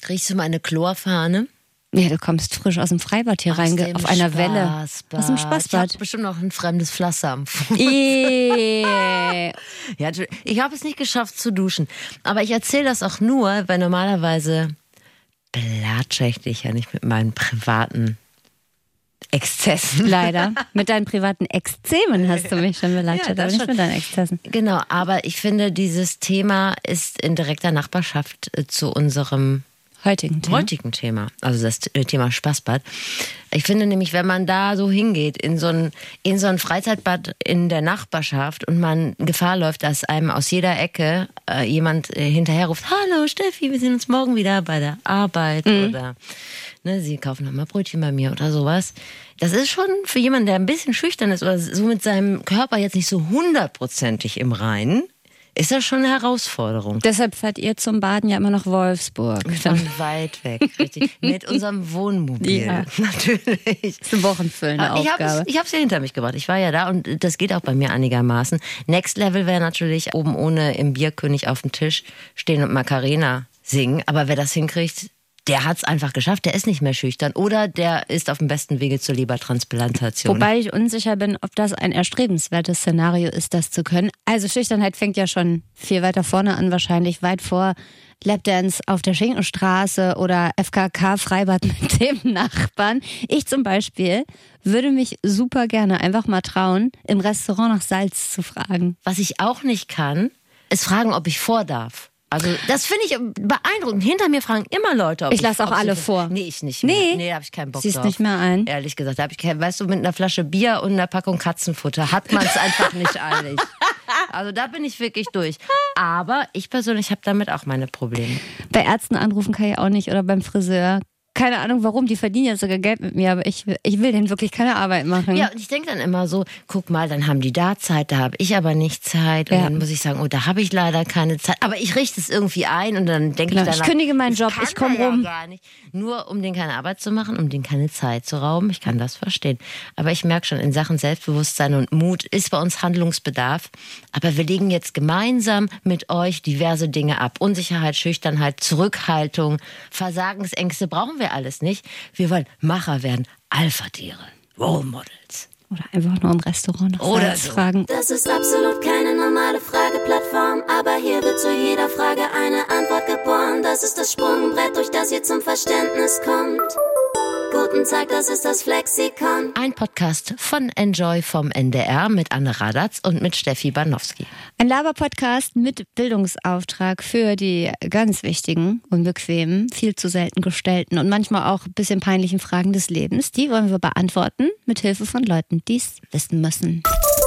Riechst du meine Chlorfahne? Ja, du kommst frisch aus dem Freibad hier rein, auf einer Welle. Aus dem Spaßbad. Ich habe bestimmt noch ein fremdes Pflaster am Fuß. Ja, ich habe es nicht geschafft zu duschen. Aber ich erzähle das auch nur, weil normalerweise belatsche ich dich ja nicht mit meinen privaten Exzessen. Leider. Mit deinen privaten Exzemen hast du mich schon belatscht, aber nicht mit deinen Exzessen. Genau, aber ich finde, dieses Thema ist in direkter Nachbarschaft zu unserem heutigen Thema. Also das Thema Spaßbad. Ich finde nämlich, wenn man da so hingeht, in so ein Freizeitbad in der Nachbarschaft und man Gefahr läuft, dass einem aus jeder Ecke jemand hinterher ruft, hallo Steffi, wir sehen uns morgen wieder bei der Arbeit oder sie kaufen nochmal Brötchen bei mir oder sowas. Das ist schon für jemanden, der ein bisschen schüchtern ist oder so mit seinem Körper jetzt nicht so 100%ig im Reinen, ist das schon eine Herausforderung. Deshalb fahrt ihr zum Baden ja immer nach Wolfsburg. Von weit weg, richtig. Mit unserem Wohnmobil, natürlich. Das ist eine wochenfüllende Aufgabe. Ich habe es ja hinter mich gebracht. Ich war ja da und das geht auch bei mir einigermaßen. Next Level wäre natürlich oben ohne im Bierkönig auf dem Tisch stehen und Macarena singen. Aber wer das hinkriegt, der hat es einfach geschafft, der ist nicht mehr schüchtern oder der ist auf dem besten Wege zur Lebertransplantation. Wobei ich unsicher bin, ob das ein erstrebenswertes Szenario ist, das zu können. Also Schüchternheit fängt ja schon viel weiter vorne an, wahrscheinlich weit vor Lapdance auf der Schinkenstraße oder FKK-Freibad mit dem Nachbarn. Ich zum Beispiel würde mich super gerne einfach mal trauen, im Restaurant nach Salz zu fragen. Was ich auch nicht kann, ist fragen, ob ich vor darf. Also das finde ich beeindruckend. Hinter mir fragen immer Leute, ob ich lasse auch alle vor. Nee, ich nicht mehr. Nee, da habe ich keinen Bock drauf. Siehst nicht mehr ein? Ehrlich gesagt, da habe ich weißt du, mit einer Flasche Bier und einer Packung Katzenfutter hat man es einfach nicht eilig. Also da bin ich wirklich durch. Aber ich persönlich habe damit auch meine Probleme. Bei Ärzten anrufen kann ich auch nicht oder beim Friseur. Keine Ahnung warum, die verdienen ja sogar Geld mit mir, aber ich will denen wirklich keine Arbeit machen. Ja, und ich denke dann immer so, guck mal, dann haben die da Zeit, da habe ich aber nicht Zeit. Und dann muss ich sagen, oh, da habe ich leider keine Zeit. Aber ich richte es irgendwie ein und dann denke ich danach, ich kündige meinen Job, ich komme rum. Ja gar nicht. Nur um denen keine Arbeit zu machen, um denen keine Zeit zu rauben. Ich kann das verstehen. Aber ich merke schon, in Sachen Selbstbewusstsein und Mut ist bei uns Handlungsbedarf. Aber wir legen jetzt gemeinsam mit euch diverse Dinge ab. Unsicherheit, Schüchternheit, Zurückhaltung, Versagensängste brauchen wir alles nicht. Wir wollen Macher werden, Alpha-Tiere, Role Models. Oder einfach nur im Restaurant nach Salz fragen. Das ist absolut keine normale Frageplattform, aber hier wird zu jeder Frage eine Antwort geboren. Das ist das Sprungbrett, durch das ihr zum Verständnis kommt. Guten Tag, das ist das Flexikon. Ein Podcast von Enjoy vom NDR mit Anne Radatz und mit Steffi Banowski. Ein Laber-Podcast mit Bildungsauftrag für die ganz wichtigen, unbequemen, viel zu selten gestellten und manchmal auch ein bisschen peinlichen Fragen des Lebens. Die wollen wir beantworten mit Hilfe von Leuten, die es wissen müssen.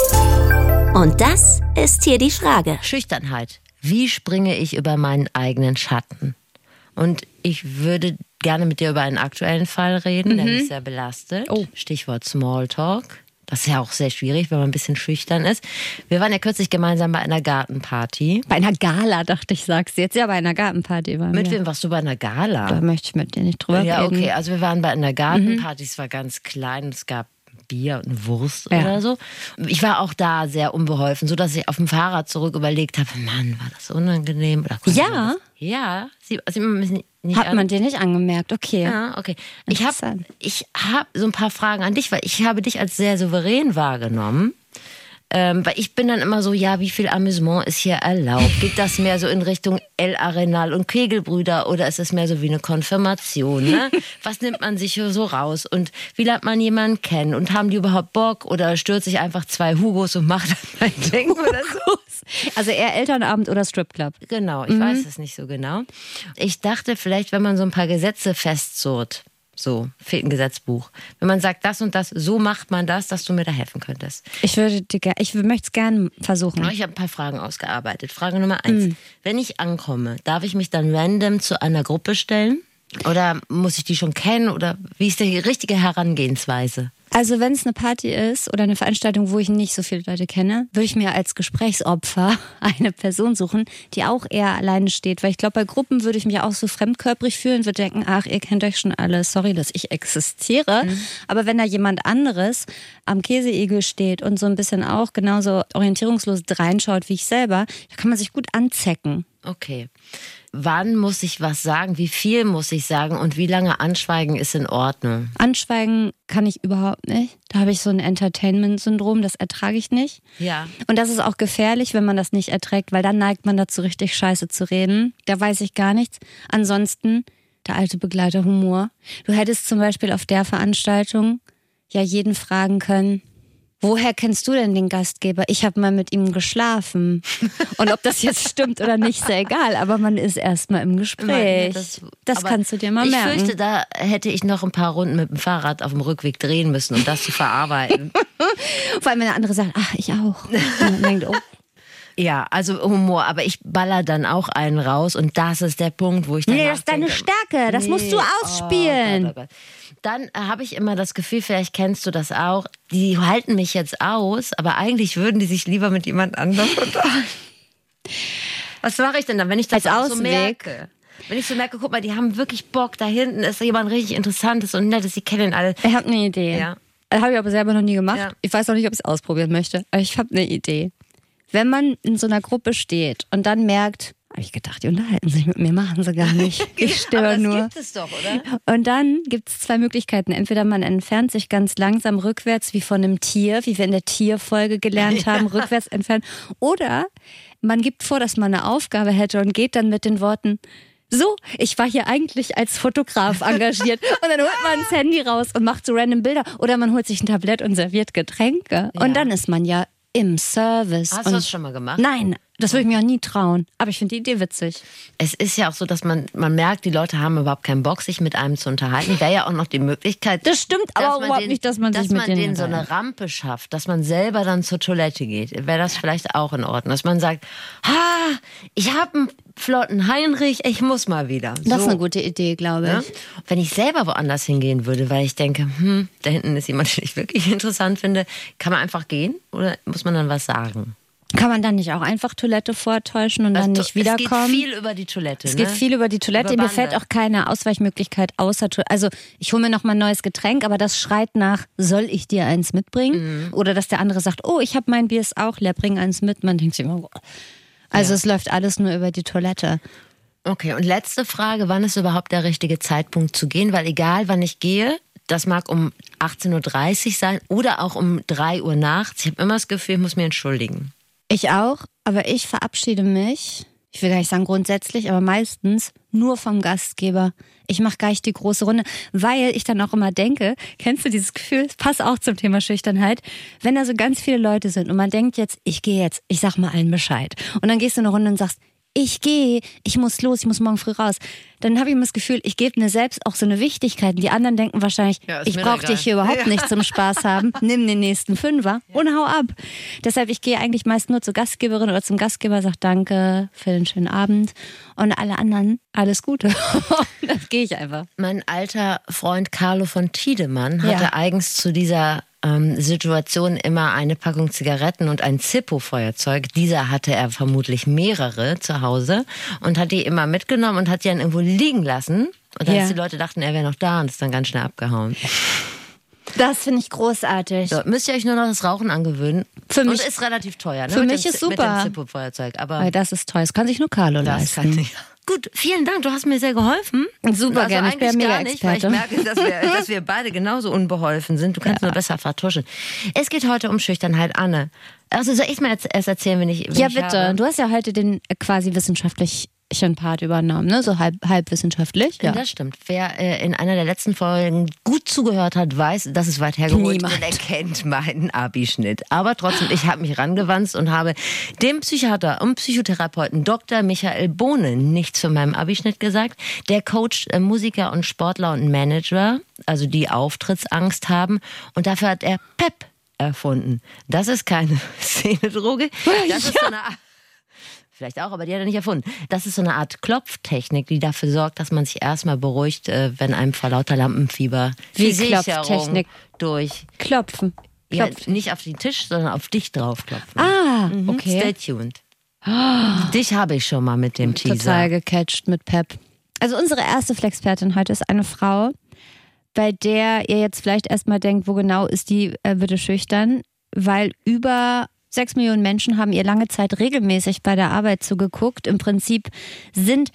Und das ist hier die Frage. Schüchternheit. Wie springe ich über meinen eigenen Schatten? Und ich würde gerne mit dir über einen aktuellen Fall reden, der mich sehr belastet. Stichwort Smalltalk. Das ist ja auch sehr schwierig, wenn man ein bisschen schüchtern ist. Wir waren ja kürzlich gemeinsam bei einer Gartenparty. Bei einer Gala, dachte ich, sagst du jetzt. Ja, bei einer Gartenparty. Mit wem warst du bei einer Gala? Da möchte ich mit dir nicht drüber reden. Ja, okay. Also wir waren bei einer Gartenparty. Es war ganz klein. Es gab Bier und Wurst oder so. Ich war auch da sehr unbeholfen, so dass ich auf dem Fahrrad zurück überlegt habe, Mann, war das unangenehm? Oder ja? Ja. Nicht hat man dir nicht angemerkt, okay. Ja, okay. Ich hab so ein paar Fragen an dich, weil ich habe dich als sehr souverän wahrgenommen. Weil ich bin dann immer so, ja, wie viel Amüsement ist hier erlaubt? Geht das mehr so in Richtung El Arenal und Kegelbrüder oder ist es mehr so wie eine Konfirmation? Ne? Was nimmt man sich so raus? Und wie lernt man jemanden kennen? Und haben die überhaupt Bock? Oder stürzt sich einfach 2 Hugos und macht dann ein Ding oder so? Also eher Elternabend oder Stripclub? Genau, ich weiß es nicht so genau. Ich dachte vielleicht, wenn man so ein paar Gesetze festzurrt, so, fehlt ein Gesetzbuch. Wenn man sagt, das und das, so macht man das, dass du mir da helfen könntest. Ich möchte es gerne versuchen. Ich habe ein paar Fragen ausgearbeitet. Frage Nummer 1. Wenn ich ankomme, darf ich mich dann random zu einer Gruppe stellen? Oder muss ich die schon kennen? Oder wie ist die richtige Herangehensweise? Also wenn es eine Party ist oder eine Veranstaltung, wo ich nicht so viele Leute kenne, würde ich mir als Gesprächsopfer eine Person suchen, die auch eher alleine steht. Weil ich glaube, bei Gruppen würde ich mich auch so fremdkörperig fühlen, würde denken, ach, ihr kennt euch schon alle, sorry, dass ich existiere. Aber wenn da jemand anderes am Käseigel steht und so ein bisschen auch genauso orientierungslos reinschaut wie ich selber, da kann man sich gut anzecken. Okay. wann muss ich was sagen, wie viel muss ich sagen und wie lange anschweigen ist in Ordnung? Anschweigen kann ich überhaupt nicht. Da habe ich so ein Entertainment-Syndrom, das ertrage ich nicht. Ja. Und das ist auch gefährlich, wenn man das nicht erträgt, weil dann neigt man dazu, richtig scheiße zu reden. Da weiß ich gar nichts. Ansonsten, der alte Begleiter Humor. Du hättest zum Beispiel auf der Veranstaltung ja jeden fragen können, woher kennst du denn den Gastgeber? Ich habe mal mit ihm geschlafen. Und ob das jetzt stimmt oder nicht, ist ja egal. Aber man ist erstmal im Gespräch. Das kannst du dir mal merken. Ich fürchte, da hätte ich noch ein paar Runden mit dem Fahrrad auf dem Rückweg drehen müssen, um das zu verarbeiten. Vor allem, wenn der andere sagt, ach, ich auch. Und man denkt, oh. Ja, also Humor, aber ich baller dann auch einen raus und das ist der Punkt, wo ich dann das ist deine Stärke, das musst du ausspielen. Oh Gott. Dann habe ich immer das Gefühl, vielleicht kennst du das auch, die halten mich jetzt aus, aber eigentlich würden die sich lieber mit jemand anderem unterhalten. Was mache ich denn dann, wenn ich das auch so merke? Wenn ich so merke, guck mal, die haben wirklich Bock, da hinten ist jemand richtig Interessantes und Nettes, die kennen alle. Ich habe eine Idee. Ja. Habe ich aber selber noch nie gemacht. Ja. Ich weiß auch nicht, ob ich es ausprobieren möchte, aber ich habe eine Idee. Wenn man in so einer Gruppe steht und dann merkt, habe ich gedacht, die unterhalten sich mit mir, machen sie gar nicht. Ich störe nur. Das gibt es doch, oder? Und dann gibt es zwei Möglichkeiten. Entweder man entfernt sich ganz langsam rückwärts wie von einem Tier, wie wir in der Tierfolge gelernt haben, rückwärts entfernen. Oder man gibt vor, dass man eine Aufgabe hätte und geht dann mit den Worten, so, ich war hier eigentlich als Fotograf engagiert. Und dann holt man das Handy raus und macht so random Bilder. Oder man holt sich ein Tablett und serviert Getränke. Ja. Und dann ist man ja im Service. Hast du das schon mal gemacht? Nein, das würde ich mir auch nie trauen. Aber ich finde die Idee witzig. Es ist ja auch so, dass man merkt, die Leute haben überhaupt keinen Bock, sich mit einem zu unterhalten. Wäre ja auch noch die Möglichkeit. Das stimmt aber auch überhaupt nicht, dass man sich mit denen so eine Rampe schafft, dass man selber dann zur Toilette geht. Wäre das vielleicht auch in Ordnung? Dass man sagt, ich habe einen flotten Heinrich, ich muss mal wieder. Das ist eine gute Idee, glaube ich. Ja? Wenn ich selber woanders hingehen würde, weil ich denke, da hinten ist jemand, den ich wirklich interessant finde, kann man einfach gehen oder muss man dann was sagen? Kann man dann nicht auch einfach Toilette vortäuschen und dann nicht wiederkommen? Es geht viel über die Toilette. Es geht viel über die Toilette. Mir fällt auch keine Ausweichmöglichkeit außer Toilette. Also ich hole mir noch mal ein neues Getränk, aber das schreit nach, soll ich dir eins mitbringen? Mhm. Oder dass der andere sagt, oh, ich habe mein Bier ist auch leer, bring eins mit. Man denkt sich immer, oh. Also es läuft alles nur über die Toilette. Okay, und letzte Frage, wann ist überhaupt der richtige Zeitpunkt zu gehen? Weil egal, wann ich gehe, das mag um 18.30 Uhr sein oder auch um 3 Uhr nachts. Ich habe immer das Gefühl, ich muss mich entschuldigen. Ich auch, aber ich verabschiede mich, ich will gar nicht sagen grundsätzlich, aber meistens nur vom Gastgeber. Ich mache gar nicht die große Runde, weil ich dann auch immer denke, kennst du dieses Gefühl, das passt auch zum Thema Schüchternheit, wenn da so ganz viele Leute sind und man denkt jetzt, ich gehe jetzt, ich sag mal allen Bescheid. Und dann gehst du eine Runde und sagst, ich gehe, ich muss los, ich muss morgen früh raus. Dann habe ich immer das Gefühl, ich gebe mir selbst auch so eine Wichtigkeit. Die anderen denken wahrscheinlich, ich brauche dich hier überhaupt nicht zum Spaß haben. Nimm den nächsten Fünfer und hau ab. Deshalb, ich gehe eigentlich meist nur zur Gastgeberin oder zum Gastgeber, sage danke für den schönen Abend. Und alle anderen, alles Gute. Dann gehe ich einfach. Mein alter Freund Carlo von Tiedemann hatte eigens zu dieser Situation immer eine Packung Zigaretten und ein Zippo-Feuerzeug. Dieser hatte er vermutlich mehrere zu Hause und hat die immer mitgenommen und hat die dann irgendwo liegen lassen. Und als die Leute dachten, er wäre noch da und ist dann ganz schnell abgehauen. Das finde ich großartig. So, müsst ihr euch nur noch das Rauchen angewöhnen. Für mich, und ist relativ teuer. Ne? Für mich ist super. Mit dem Zippo-Feuerzeug. Aber das ist teuer. Das kann sich nur Carlo leisten. Gut, vielen Dank, du hast mir sehr geholfen. Super, also gerne, ich bin ja mega nicht, weil ich merke, dass wir beide genauso unbeholfen sind. Du kannst nur besser vertuschen. Es geht heute um Schüchternheit, Anne. Also soll ich mal erst erzählen, wenn ich bitte. Habe? Du hast ja heute den quasi wissenschaftlichen Part übernommen, ne? So halbwissenschaftlich. Ja, das stimmt. Wer in einer der letzten Folgen gut zugehört hat, weiß, dass es weit hergeholt und er kennt meinen Abischnitt. Aber trotzdem, ich habe mich rangewanzt und habe dem Psychiater und Psychotherapeuten Dr. Michael Bohne nichts von meinem Abischnitt gesagt. Der coacht Musiker und Sportler und Manager, also die Auftrittsangst haben. Und dafür hat er PEP erfunden. Das ist keine Szenedroge. Das ist so eine Art... Vielleicht auch, aber die hat er nicht erfunden. Das ist so eine Art Klopftechnik, die dafür sorgt, dass man sich erstmal beruhigt, wenn einem vor lauter Lampenfieber die Klopftechnik durch. Klopfen. Ja, nicht auf den Tisch, sondern auf dich draufklopfen. Okay. Stay tuned. Dich habe ich schon mal mit dem Teaser. Total gecatcht mit Pep. Also unsere erste Flexpertin heute ist eine Frau, bei der ihr jetzt vielleicht erstmal denkt, wo genau ist die bitte schüchtern, weil über 6 Millionen Menschen haben ihr lange Zeit regelmäßig bei der Arbeit zugeguckt. Im Prinzip sind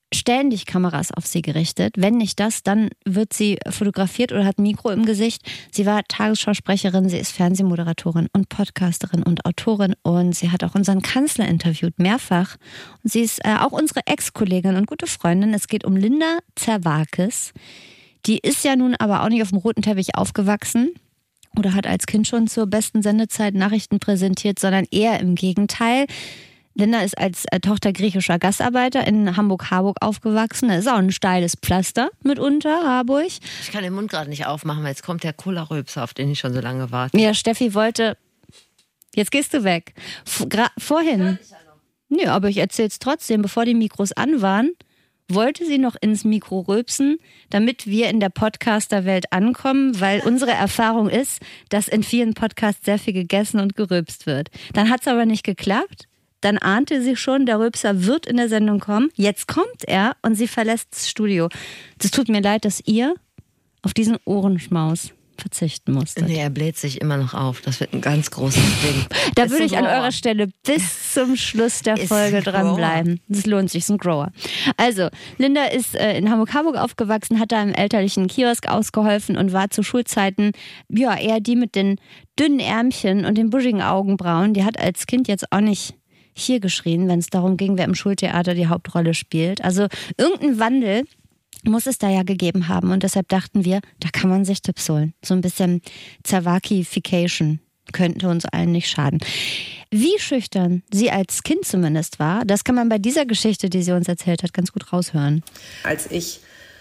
ständig Kameras auf sie gerichtet. Wenn nicht das, dann wird sie fotografiert oder hat ein Mikro im Gesicht. Sie war Tagesschausprecherin, sie ist Fernsehmoderatorin und Podcasterin und Autorin und sie hat auch unseren Kanzler interviewt, mehrfach. Und sie ist auch unsere Ex-Kollegin und gute Freundin. Es geht um Linda Zerwakis. Die ist ja nun aber auch nicht auf dem roten Teppich aufgewachsen oder hat als Kind schon zur besten Sendezeit Nachrichten präsentiert, sondern eher im Gegenteil. Linda ist als Tochter griechischer Gastarbeiter in Hamburg-Harburg aufgewachsen. Das ist auch ein steiles Pflaster mitunter, Harburg. Ich kann den Mund gerade nicht aufmachen, weil jetzt kommt der Cola-Rülpser, auf den ich schon so lange warte. Ja, Steffi wollte... Jetzt gehst du weg. Vorhin... Nö, aber ich erzähl's trotzdem. Bevor die Mikros an waren, wollte sie noch ins Mikro rülpsen, damit wir in der Podcaster-Welt ankommen, weil unsere Erfahrung ist, dass in vielen Podcasts sehr viel gegessen und gerülpst wird. Dann hat's aber nicht geklappt. Dann ahnte sie schon, der Rülpser wird in der Sendung kommen. Jetzt kommt er und sie verlässt das Studio. Es tut mir leid, dass ihr auf diesen Ohrenschmaus verzichten musstet. Nee, er bläht sich immer noch auf. Das wird ein ganz großes Ding. Da würde ich an eurer Stelle bis zum Schluss der Folge dranbleiben. Das lohnt sich, ist ein Grower. Also, Linda ist in Hamburg-Harburg aufgewachsen, hat da im elterlichen Kiosk ausgeholfen und war zu Schulzeiten ja eher die mit den dünnen Ärmchen und den buschigen Augenbrauen. Die hat als Kind jetzt auch nicht hier geschrien, wenn es darum ging, wer im Schultheater die Hauptrolle spielt. Also irgendein Wandel muss es da ja gegeben haben und deshalb dachten wir, da kann man sich Tipps holen. So ein bisschen Zerwakification könnte uns allen nicht schaden. Wie schüchtern sie als Kind zumindest war, das kann man bei dieser Geschichte, die sie uns erzählt hat, ganz gut raushören. Als ich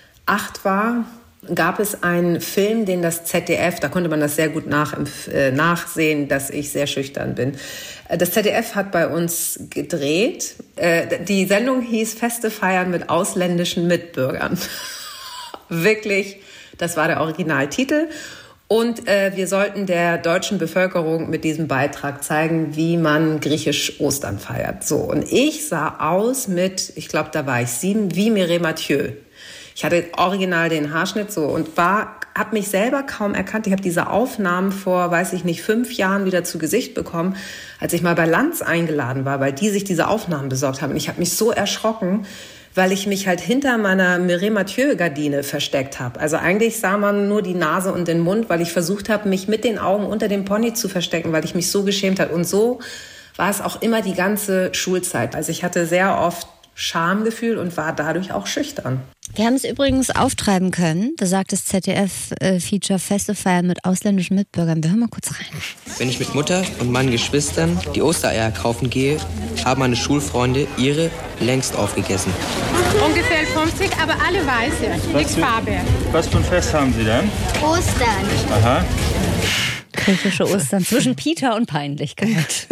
8 war, gab es einen Film, den das ZDF, da konnte man das sehr gut nachsehen, dass ich sehr schüchtern bin. Das ZDF hat bei uns gedreht. Die Sendung hieß Feste feiern mit ausländischen Mitbürgern. Wirklich, das war der Originaltitel. Und wir sollten der deutschen Bevölkerung mit diesem Beitrag zeigen, wie man griechisch Ostern feiert. So, und ich sah aus mit, ich glaube, da war ich 7, wie Mireille Mathieu. Ich hatte original den Haarschnitt so und habe mich selber kaum erkannt. Ich habe diese Aufnahmen vor, 5 Jahren wieder zu Gesicht bekommen, als ich mal bei Lanz eingeladen war, weil die sich diese Aufnahmen besorgt haben. Und ich habe mich so erschrocken, weil ich mich halt hinter meiner Mireille Mathieu-Gardine versteckt habe. Also eigentlich sah man nur die Nase und den Mund, weil ich versucht habe, mich mit den Augen unter dem Pony zu verstecken, weil ich mich so geschämt habe. Und so war es auch immer die ganze Schulzeit. Also ich hatte sehr oft Schamgefühl und war dadurch auch schüchtern. Wir haben es übrigens auftreiben können, besagt das ZDF-Feature Feste feiern mit ausländischen Mitbürgern. Wir hören mal kurz rein. Wenn ich mit Mutter und meinen Geschwistern die Ostereier kaufen gehe, haben meine Schulfreunde ihre längst aufgegessen. Ungefähr 50, aber alle weiße, nichts Farbe. Was für ein Fest haben Sie denn? Ostern. Aha. Griechische Ostern zwischen Peter und Peinlichkeit.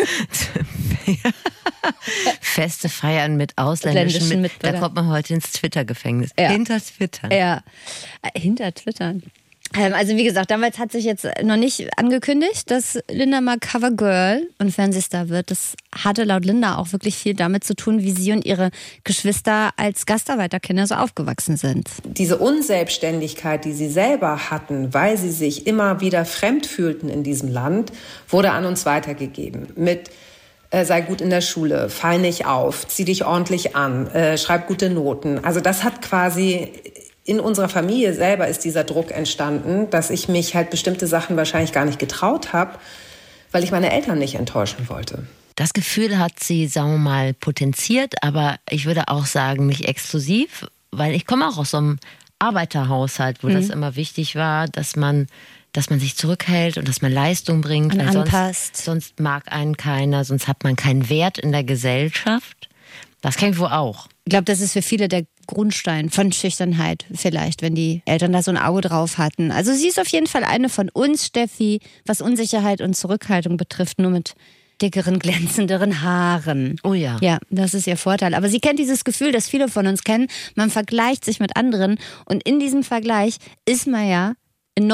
Feste feiern mit ausländischen Mitbürgern. Da kommt man heute ins Twitter-Gefängnis. Ja. Hinter Twitter. Ja, hinter Twitter. Also wie gesagt, damals hat sich jetzt noch nicht angekündigt, dass Linda mal Covergirl und Fernsehstar wird. Das hatte laut Linda auch wirklich viel damit zu tun, wie sie und ihre Geschwister als Gastarbeiterkinder so aufgewachsen sind. Diese Unselbstständigkeit, die sie selber hatten, weil sie sich immer wieder fremd fühlten in diesem Land, wurde an uns weitergegeben. Mit sei gut in der Schule, fall nicht auf, zieh dich ordentlich an, schreib gute Noten. Also das hat quasi... In unserer Familie selber ist dieser Druck entstanden, dass ich mich halt bestimmte Sachen wahrscheinlich gar nicht getraut habe, weil ich meine Eltern nicht enttäuschen wollte. Das Gefühl hat sie, sagen wir mal, potenziert, aber ich würde auch sagen, nicht exklusiv, weil ich komme auch aus so einem Arbeiterhaushalt, wo das immer wichtig war, dass man sich zurückhält und dass man Leistung bringt. Und anpasst. Sonst mag einen keiner, sonst hat man keinen Wert in der Gesellschaft. Das kenne ich wohl auch. Ich glaube, das ist für viele der Grundstein von Schüchternheit vielleicht, wenn die Eltern da so ein Auge drauf hatten. Also sie ist auf jeden Fall eine von uns, Steffi, was Unsicherheit und Zurückhaltung betrifft, nur mit dickeren, glänzenderen Haaren. Oh ja. Ja, das ist ihr Vorteil. Aber sie kennt dieses Gefühl, das viele von uns kennen. Man vergleicht sich mit anderen und in diesem Vergleich ist man ja in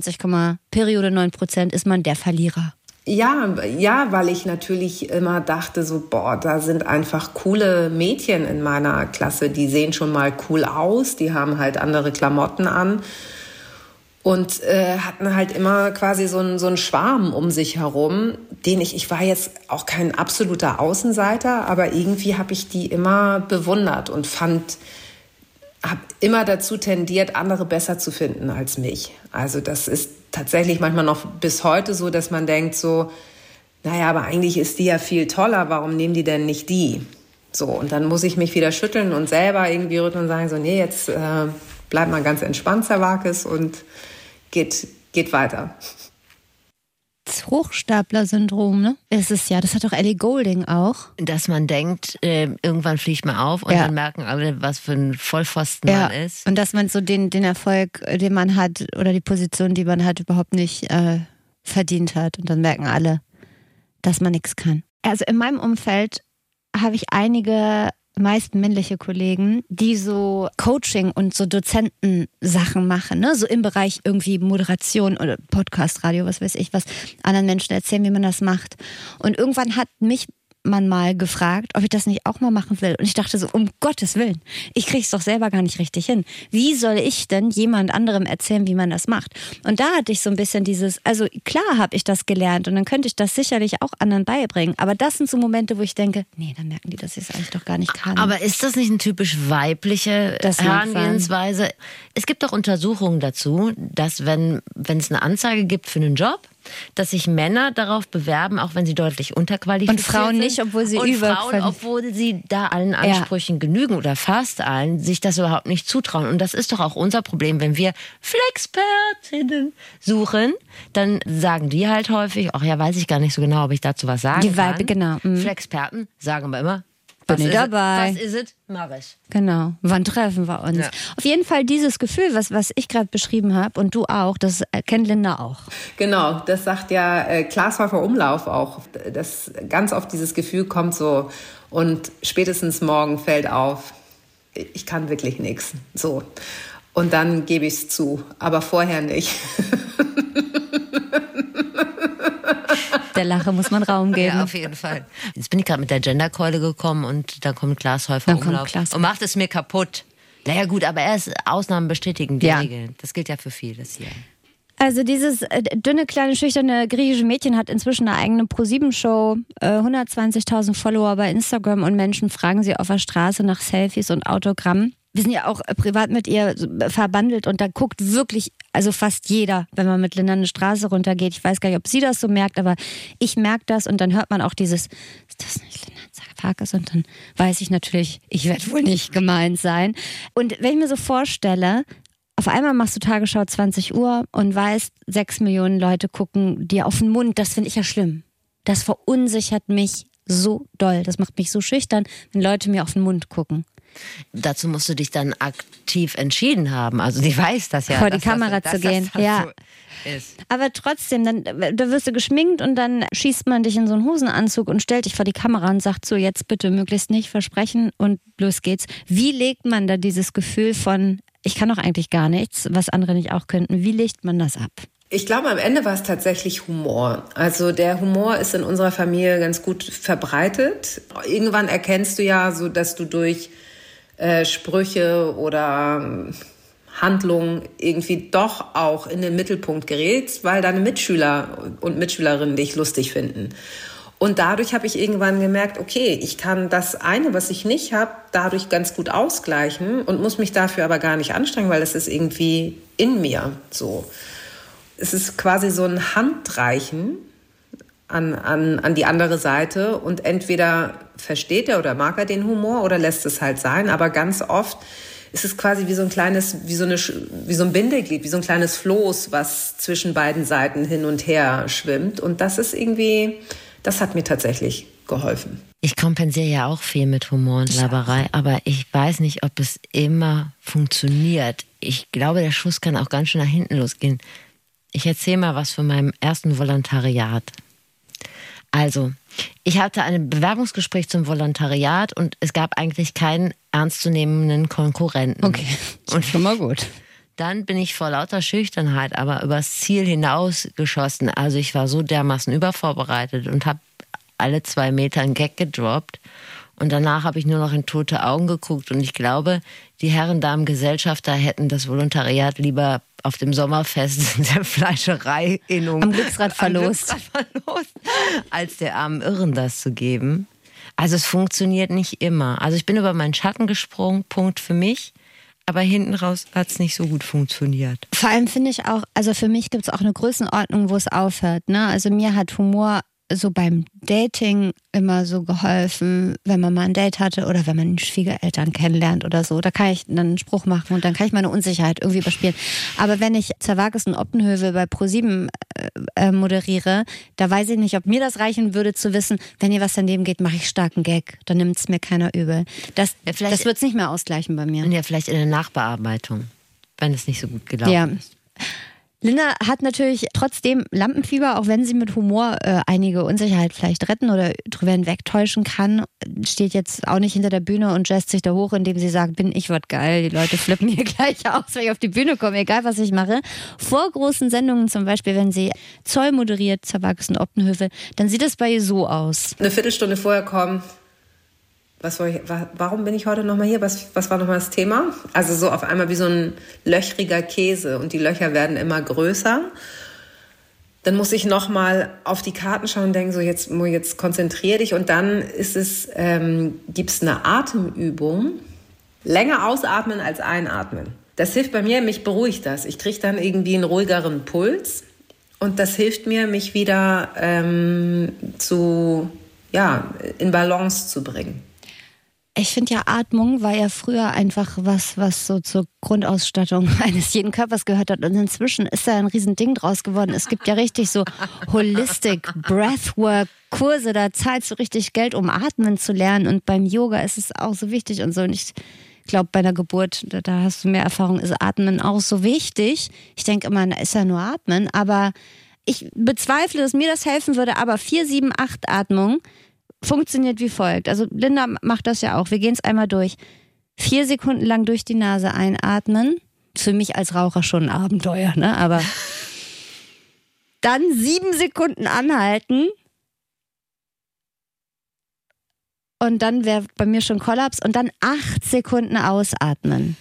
99,9% ist man der Verlierer. Ja, weil ich natürlich immer dachte so, da sind einfach coole Mädchen in meiner Klasse, die sehen schon mal cool aus, die haben halt andere Klamotten an und hatten halt immer quasi so einen Schwarm um sich herum, ich war jetzt auch kein absoluter Außenseiter, aber irgendwie habe ich die immer bewundert und fand habe immer dazu tendiert, andere besser zu finden als mich. Also das ist tatsächlich manchmal noch bis heute so, dass man denkt so, naja, aber eigentlich ist die ja viel toller, warum nehmen die denn nicht die? So, und dann muss ich mich wieder schütteln und selber irgendwie rütteln und sagen so, nee, jetzt bleib mal ganz entspannt, Zerwakis, und geht weiter. Das Hochstapler-Syndrom, ne? Ist es ja. Das hat doch Ellie Goulding auch. Dass man denkt, irgendwann fliegt man auf und dann merken alle, was für ein Vollpfosten man ist. Und dass man so den Erfolg, den man hat, oder die Position, die man hat, überhaupt nicht verdient hat. Und dann merken alle, dass man nichts kann. Also in meinem Umfeld habe ich einige, meist männliche Kollegen, die so Coaching und so Dozentensachen machen, ne? So im Bereich irgendwie Moderation oder Podcast, Radio, was weiß ich was, anderen Menschen erzählen, wie man das macht. Und irgendwann hat mich man mal gefragt, ob ich das nicht auch mal machen will. Und ich dachte so, um Gottes Willen, ich krieg's doch selber gar nicht richtig hin. Wie soll ich denn jemand anderem erzählen, wie man das macht? Und da hatte ich so ein bisschen dieses, also klar habe ich das gelernt und dann könnte ich das sicherlich auch anderen beibringen. Aber das sind so Momente, wo ich denke, nee, dann merken die, dass ich es eigentlich doch gar nicht kann. Aber ist das nicht eine typisch weibliche Herangehensweise? Es gibt doch Untersuchungen dazu, dass wenn es eine Anzeige gibt für einen Job, dass sich Männer darauf bewerben, auch wenn sie deutlich unterqualifiziert sind. Und Frauen nicht, obwohl sie obwohl sie da allen Ansprüchen genügen oder fast allen, sich das überhaupt nicht zutrauen. Und das ist doch auch unser Problem, wenn wir Flexpertinnen suchen, dann sagen die halt häufig, ach ja, weiß ich gar nicht so genau, ob ich dazu was sagen kann. Die Weibe, genau. Flexperten sagen wir immer, bin ich dabei. Was ist es? Mach ich. Genau. Wann treffen wir uns? Ja. Auf jeden Fall dieses Gefühl, was ich gerade beschrieben habe und du auch, das kennt Linda auch. Genau, das sagt ja Klaas Häufer Umlauf auch. Dass ganz oft dieses Gefühl kommt so und spätestens morgen fällt auf, ich kann wirklich nichts. So. Und dann gebe ich es zu, aber vorher nicht. Der Lache muss man Raum geben. Ja, auf jeden Fall. Jetzt bin ich gerade mit der Genderkeule gekommen und dann kommt Klaas Häufer Umlauf und macht es mir kaputt. Naja gut, aber Ausnahmen bestätigen die Regeln. Das gilt ja für vieles hier. Also dieses dünne, kleine, schüchterne griechische Mädchen hat inzwischen eine eigene Pro7-Show, 120.000 Follower bei Instagram und Menschen fragen sie auf der Straße nach Selfies und Autogrammen. Wir sind ja auch privat mit ihr verbandelt und da guckt wirklich, also fast jeder, wenn man mit Linda eine Straße runtergeht. Ich weiß gar nicht, ob sie das so merkt, aber ich merke das und dann hört man auch dieses, ist das nicht Linda Zerwakis? Und dann weiß ich natürlich, ich werde wohl nicht gemeint sein. Und wenn ich mir so vorstelle, auf einmal machst du Tagesschau 20 Uhr und weißt, 6 Millionen Leute gucken dir auf den Mund, das finde ich ja schlimm. Das verunsichert mich so doll, das macht mich so schüchtern, wenn Leute mir auf den Mund gucken. Dazu musst du dich dann aktiv entschieden haben. Also die weiß das ja. Vor die Kamera zu gehen. Ja. So ist. Aber trotzdem, da wirst du geschminkt und dann schießt man dich in so einen Hosenanzug und stellt dich vor die Kamera und sagt so, jetzt bitte möglichst nicht versprechen und los geht's. Wie legt man da dieses Gefühl von, ich kann doch eigentlich gar nichts, was andere nicht auch könnten, wie legt man das ab? Ich glaube, am Ende war es tatsächlich Humor. Also der Humor ist in unserer Familie ganz gut verbreitet. Irgendwann erkennst du ja so, dass du durch Sprüche oder Handlungen irgendwie doch auch in den Mittelpunkt gerätst, weil deine Mitschüler und Mitschülerinnen dich lustig finden. Und dadurch habe ich irgendwann gemerkt, okay, ich kann das eine, was ich nicht habe, dadurch ganz gut ausgleichen und muss mich dafür aber gar nicht anstrengen, weil das ist irgendwie in mir so. Es ist quasi so ein Handreichen an die andere Seite und entweder versteht er oder mag er den Humor oder lässt es halt sein, aber ganz oft ist es quasi wie so ein kleines, wie so ein Bindeglied, wie so ein kleines Floß, was zwischen beiden Seiten hin und her schwimmt und das ist irgendwie, das hat mir tatsächlich geholfen. Ich kompensiere ja auch viel mit Humor und Laberei, aber ich weiß nicht, ob es immer funktioniert. Ich glaube, der Schuss kann auch ganz schön nach hinten losgehen. Ich erzähle mal was von meinem ersten Volontariat. Also, ich hatte ein Bewerbungsgespräch zum Volontariat und es gab eigentlich keinen ernstzunehmenden Konkurrenten. Okay, und schon mal gut. Dann bin ich vor lauter Schüchternheit aber übers Ziel hinausgeschossen. Also ich war so dermaßen übervorbereitet und habe alle 2 Meter einen Gag gedroppt. Und danach habe ich nur noch in tote Augen geguckt. Und ich glaube, die Herren-Damen-Gesellschafter hätten das Volontariat lieber auf dem Sommerfest in der Fleischereiinnung am Glücksrad verlost, als der armen Irren das zu geben. Also es funktioniert nicht immer. Also ich bin über meinen Schatten gesprungen, Punkt für mich. Aber hinten raus hat es nicht so gut funktioniert. Vor allem finde ich auch, also für mich gibt es auch eine Größenordnung, wo es aufhört. Ne? Also mir hat Humor so beim Dating immer so geholfen, wenn man mal ein Date hatte oder wenn man die Schwiegereltern kennenlernt oder so. Da kann ich dann einen Spruch machen und dann kann ich meine Unsicherheit irgendwie überspielen. Aber wenn ich Zerwakis und Optenhövel bei ProSieben moderiere, da weiß ich nicht, ob mir das reichen würde zu wissen, wenn hier was daneben geht, mache ich starken Gag. Dann nimmt es mir keiner übel. Das wird es nicht mehr ausgleichen bei mir. Ja, vielleicht in der Nachbearbeitung, wenn es nicht so gut gelaufen ist. Linda hat natürlich trotzdem Lampenfieber, auch wenn sie mit Humor einige Unsicherheit vielleicht retten oder drüber hinwegtäuschen kann. Steht jetzt auch nicht hinter der Bühne und jazzt sich da hoch, indem sie sagt, bin ich was geil. Die Leute flippen hier gleich aus, wenn ich auf die Bühne komme, egal was ich mache. Vor großen Sendungen, zum Beispiel, wenn sie Zoll moderiert, Zerwakis und Optenhövel, dann sieht es bei ihr so aus. Eine Viertelstunde vorher kommen. Warum bin ich heute nochmal hier? Was war nochmal das Thema? Also so auf einmal wie so ein löchriger Käse und die Löcher werden immer größer. Dann muss ich nochmal auf die Karten schauen und denken, so jetzt konzentrier dich. Und dann gibt es eine Atemübung. Länger ausatmen als einatmen. Das hilft bei mir, mich beruhigt das. Ich kriege dann irgendwie einen ruhigeren Puls. Und das hilft mir, mich wieder in Balance zu bringen. Ich finde ja, Atmung war ja früher einfach was so zur Grundausstattung eines jeden Körpers gehört hat. Und inzwischen ist da ein Riesending draus geworden. Es gibt ja richtig so Holistic Breathwork Kurse, da zahlst du richtig Geld, um atmen zu lernen. Und beim Yoga ist es auch so wichtig und so. Und ich glaube, bei einer Geburt, da hast du mehr Erfahrung, ist Atmen auch so wichtig. Ich denke immer, da ist ja nur Atmen. Aber ich bezweifle, dass mir das helfen würde. Aber 4-7-8-Atmung funktioniert wie folgt. Also Linda macht das ja auch. Wir gehen es einmal durch. 4 Sekunden lang durch die Nase einatmen. Für mich als Raucher schon ein Abenteuer, ne? Aber dann 7 Sekunden anhalten. Und dann wäre bei mir schon Kollaps. Und dann 8 Sekunden ausatmen.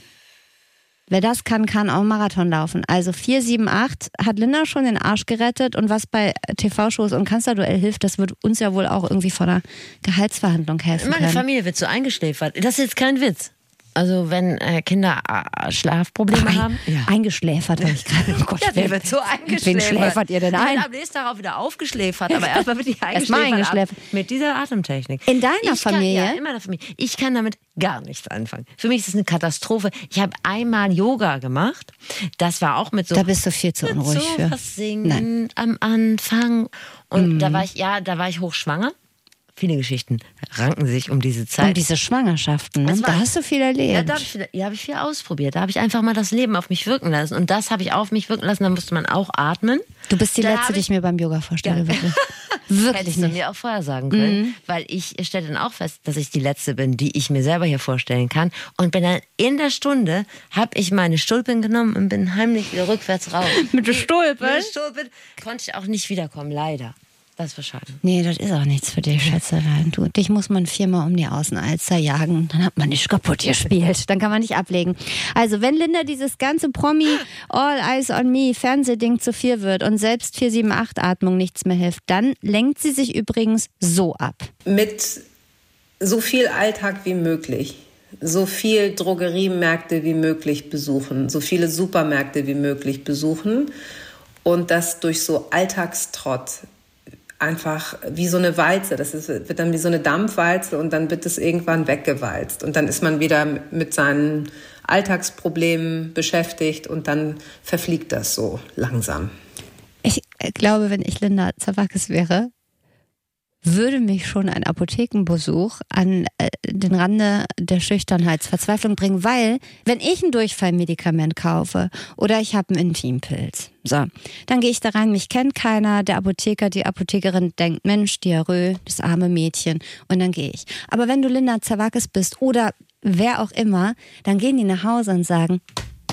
Wer das kann auch einen Marathon laufen. Also 4, 7, 8 hat Linda schon den Arsch gerettet. Und was bei TV-Shows und Kanzlerduell hilft, das wird uns ja wohl auch irgendwie vor der Gehaltsverhandlung helfen können. Meine Familie wird so eingeschläfert. Das ist jetzt kein Witz. Also wenn Kinder Schlafprobleme haben. Ja. Eingeschläfert habe ich gerade. Oh Gott, wer wird so eingeschläfert? Wen schläfert ihr denn ein? Am nächsten Tag auch wieder aufgeschläfert. Aber erstmal wird die eingeschläfert. Mit dieser Atemtechnik. In deiner Familie? In meiner Familie. Ich kann damit gar nichts anfangen. Für mich ist es eine Katastrophe. Ich habe einmal Yoga gemacht. Das war auch mit so... Da bist du viel zu unruhig für. Was singen am Anfang. Und da war ich hochschwanger. Viele Geschichten ranken sich um diese Zeit. Um diese Schwangerschaften, ne? Da hast du viel erlebt. Ja, habe ich viel ausprobiert. Da habe ich einfach mal das Leben auf mich wirken lassen. Und das habe ich auf mich wirken lassen. Da musste man auch atmen. Du bist die Letzte, die ich mir beim Yoga vorstelle. Wirklich. Wirklich hätte ich mir auch vorher sagen können. Weil ich stelle dann auch fest, dass ich die Letzte bin, die ich mir selber hier vorstellen kann. Und bin dann in der Stunde, habe ich meine Stulpen genommen und bin heimlich wieder rückwärts raus. Mit der Stulpen? Mit der Stulpen konnte ich auch nicht wiederkommen, leider. Das war schade. Nee, das ist auch nichts für dich, Schätzelein. Dich muss man 4-mal um die Außenalster jagen. Dann hat man nicht kaputt gespielt. Dann kann man nicht ablegen. Also, wenn Linda dieses ganze Promi All Eyes on Me Fernsehding zu viel wird und selbst 4-7-8-Atmung nichts mehr hilft, dann lenkt sie sich übrigens so ab. Mit so viel Alltag wie möglich. So viel Drogeriemärkte wie möglich besuchen. So viele Supermärkte wie möglich besuchen. Und das durch so Alltagstrott. Einfach wie so eine Walze, wird dann wie so eine Dampfwalze und dann wird es irgendwann weggewalzt. Und dann ist man wieder mit seinen Alltagsproblemen beschäftigt und dann verfliegt das so langsam. Ich glaube, wenn ich Linda Zerwakis wäre, würde mich schon ein Apothekenbesuch an den Rande der Schüchternheitsverzweiflung bringen, weil, wenn ich ein Durchfallmedikament kaufe oder ich habe einen Intimpilz, so, dann gehe ich da rein, mich kennt keiner, der Apotheker, die Apothekerin denkt, Mensch, Diarrhoe, das arme Mädchen, und dann gehe ich. Aber wenn du Linda Zerwakis bist oder wer auch immer, dann gehen die nach Hause und sagen,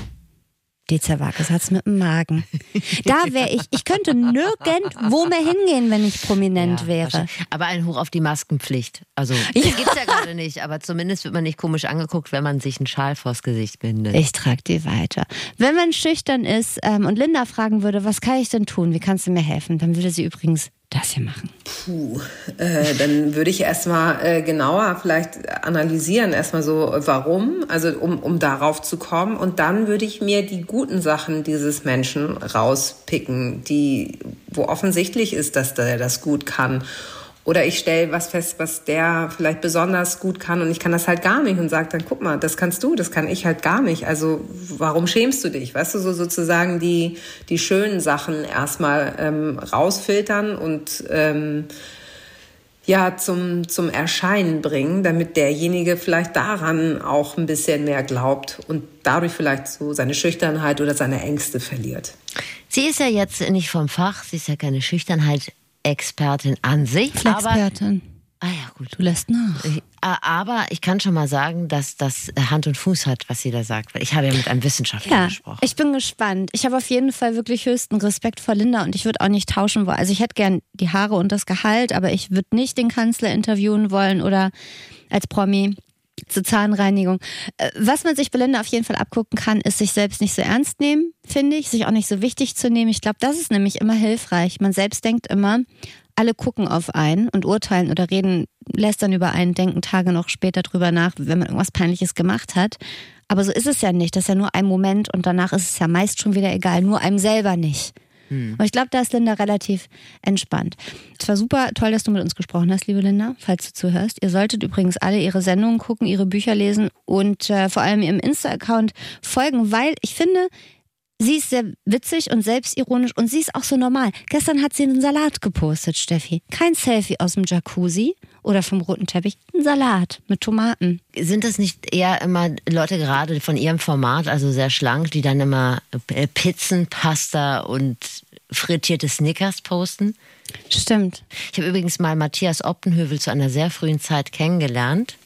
die Zerwakis hat's mit dem Magen. Da wäre ich könnte nirgendwo mehr hingehen, wenn ich prominent wäre. Aber ein Hoch auf die Maskenpflicht. Also, das gibt's ja gerade nicht, aber zumindest wird man nicht komisch angeguckt, wenn man sich einen Schal vors Gesicht bindet. Ich trage die weiter. Wenn man schüchtern ist und Linda fragen würde, was kann ich denn tun, wie kannst du mir helfen, dann würde sie übrigens das hier machen? Dann würde ich erstmal genauer vielleicht analysieren, erstmal so, warum, also um darauf zu kommen. Und dann würde ich mir die guten Sachen dieses Menschen rauspicken, wo offensichtlich ist, dass der das gut kann. Oder ich stelle was fest, was der vielleicht besonders gut kann und ich kann das halt gar nicht und sage dann, guck mal, das kannst du, das kann ich halt gar nicht. Also warum schämst du dich? Weißt du, so sozusagen die schönen Sachen erstmal rausfiltern und zum Erscheinen bringen, damit derjenige vielleicht daran auch ein bisschen mehr glaubt und dadurch vielleicht so seine Schüchternheit oder seine Ängste verliert. Sie ist ja jetzt nicht vom Fach, sie ist ja keine Schüchternheit-Expertin an sich. Flexpertin. Ja, gut. Du lässt nach. Aber ich kann schon mal sagen, dass das Hand und Fuß hat, was sie da sagt. Weil ich habe ja mit einem Wissenschaftler gesprochen. Ich bin gespannt. Ich habe auf jeden Fall wirklich höchsten Respekt vor Linda und ich würde auch nicht tauschen wollen. Also ich hätte gern die Haare und das Gehalt, aber ich würde nicht den Kanzler interviewen wollen oder als Promi zur Zahnreinigung. Was man sich bei Linda auf jeden Fall abgucken kann, ist sich selbst nicht so ernst nehmen, finde ich. Sich auch nicht so wichtig zu nehmen. Ich glaube, das ist nämlich immer hilfreich. Man selbst denkt immer, alle gucken auf einen und urteilen oder lästern über einen, denken Tage noch später drüber nach, wenn man irgendwas Peinliches gemacht hat. Aber so ist es ja nicht. Das ist ja nur ein Moment und danach ist es ja meist schon wieder egal. Nur einem selber nicht. Und ich glaube, da ist Linda relativ entspannt. Es war super toll, dass du mit uns gesprochen hast, liebe Linda, falls du zuhörst. Ihr solltet übrigens alle ihre Sendungen gucken, ihre Bücher lesen und vor allem ihrem Insta-Account folgen, weil ich finde, sie ist sehr witzig und selbstironisch und sie ist auch so normal. Gestern hat sie einen Salat gepostet, Steffi. Kein Selfie aus dem Jacuzzi oder vom roten Teppich, ein Salat mit Tomaten. Sind das nicht eher immer Leute gerade von ihrem Format, also sehr schlank, die dann immer Pizzen, Pasta und frittierte Snickers posten? Stimmt. Ich habe übrigens mal Matthias Optenhövel zu einer sehr frühen Zeit kennengelernt.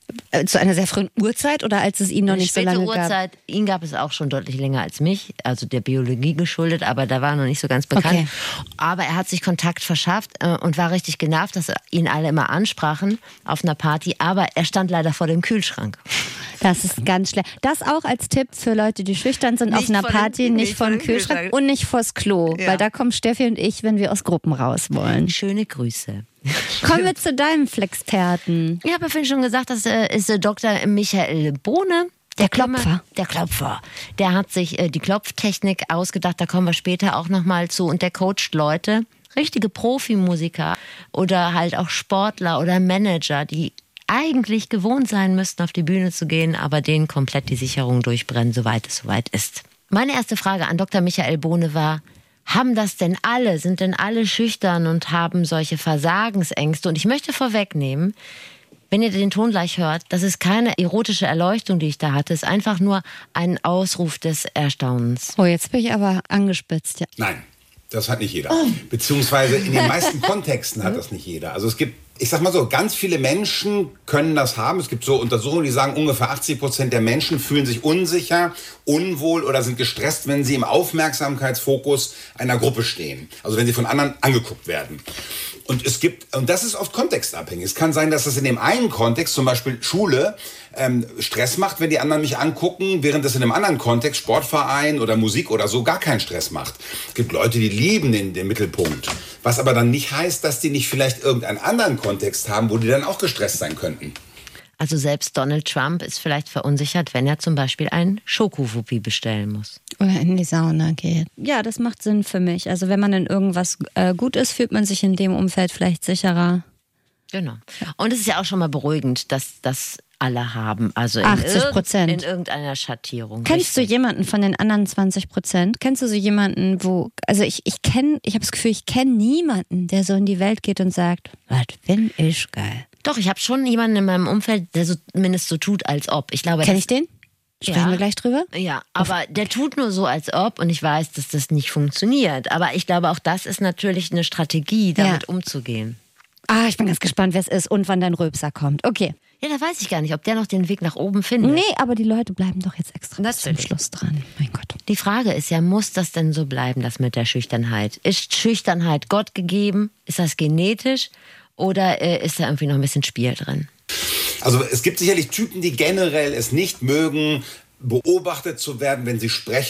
Zu einer sehr frühen Uhrzeit oder als es ihn noch nicht so lange gab? Uhrzeit, ihn gab es auch schon deutlich länger als mich, also der Biologie geschuldet, aber da war er noch nicht so ganz bekannt. Okay. Aber er hat sich Kontakt verschafft und war richtig genervt, dass ihn alle immer ansprachen auf einer Party, aber er stand leider vor dem Kühlschrank. Das ist ganz schlecht. Das auch als Tipp für Leute, die schüchtern sind auf einer Party, nicht vor dem Kühlschrank und nicht vors Klo, weil da kommen Steffi und ich, wenn wir aus Gruppen raus wollen. Schöne Grüße. Kommen wir zu deinem Flexperten. Ich habe ja vorhin schon gesagt, das ist Dr. Michael Bohne. Der Klopfer. Der hat sich die Klopftechnik ausgedacht, da kommen wir später auch nochmal zu. Und der coacht Leute, richtige Profimusiker oder halt auch Sportler oder Manager, die eigentlich gewohnt sein müssten, auf die Bühne zu gehen, aber denen komplett die Sicherung durchbrennen, soweit es soweit ist. Meine erste Frage an Dr. Michael Bohne war, haben das denn alle? Sind denn alle schüchtern und haben solche Versagensängste? Und ich möchte vorwegnehmen, wenn ihr den Ton gleich hört, das ist keine erotische Erleuchtung, die ich da hatte. Es ist einfach nur ein Ausruf des Erstaunens. Oh, jetzt bin ich aber angespitzt. Ja. Nein, das hat nicht jeder. Beziehungsweise in den meisten Kontexten hat das nicht jeder. Also es gibt, ich sag mal so, ganz viele Menschen können das haben. Es gibt so Untersuchungen, die sagen, ungefähr 80% der Menschen fühlen sich unsicher, unwohl oder sind gestresst, wenn sie im Aufmerksamkeitsfokus einer Gruppe stehen. Also wenn sie von anderen angeguckt werden. Und das ist oft kontextabhängig. Es kann sein, dass es in dem einen Kontext, zum Beispiel Schule, Stress macht, wenn die anderen mich angucken, während es in einem anderen Kontext, Sportverein oder Musik oder so, gar keinen Stress macht. Es gibt Leute, die lieben den Mittelpunkt. Was aber dann nicht heißt, dass die nicht vielleicht irgendeinen anderen Kontext haben, wo die dann auch gestresst sein könnten. Also selbst Donald Trump ist vielleicht verunsichert, wenn er zum Beispiel einen Schokowuppi bestellen muss. Oder in die Sauna geht. Ja, das macht Sinn für mich. Also wenn man in irgendwas gut ist, fühlt man sich in dem Umfeld vielleicht sicherer. Genau. Und es ist ja auch schon mal beruhigend, dass das alle haben. Also 80%. In irgendeiner Schattierung. Kennst du jemanden von den anderen 20%? Kennst du so jemanden, also ich habe das Gefühl, ich kenne niemanden, der so in die Welt geht und sagt, was bin ich geil. Doch, ich habe schon jemanden in meinem Umfeld, der zumindest so tut, als ob. Kenn ich den? Sprechen wir gleich drüber? Ja, aber der tut nur so, als ob, und ich weiß, dass das nicht funktioniert. Aber ich glaube, auch das ist natürlich eine Strategie, damit umzugehen. Ich bin ganz gespannt, wer es ist und wann dein Rülpser kommt. Okay. Ja, da weiß ich gar nicht, ob der noch den Weg nach oben findet. Nee, aber die Leute bleiben doch jetzt extra bis zum Schluss dran. Mein Gott. Die Frage ist ja, muss das denn so bleiben, das mit der Schüchternheit? Ist Schüchternheit Gott gegeben? Ist das genetisch? Oder ist da irgendwie noch ein bisschen Spiel drin? Also es gibt sicherlich Typen, die generell es nicht mögen, beobachtet zu werden, wenn sie sprechen.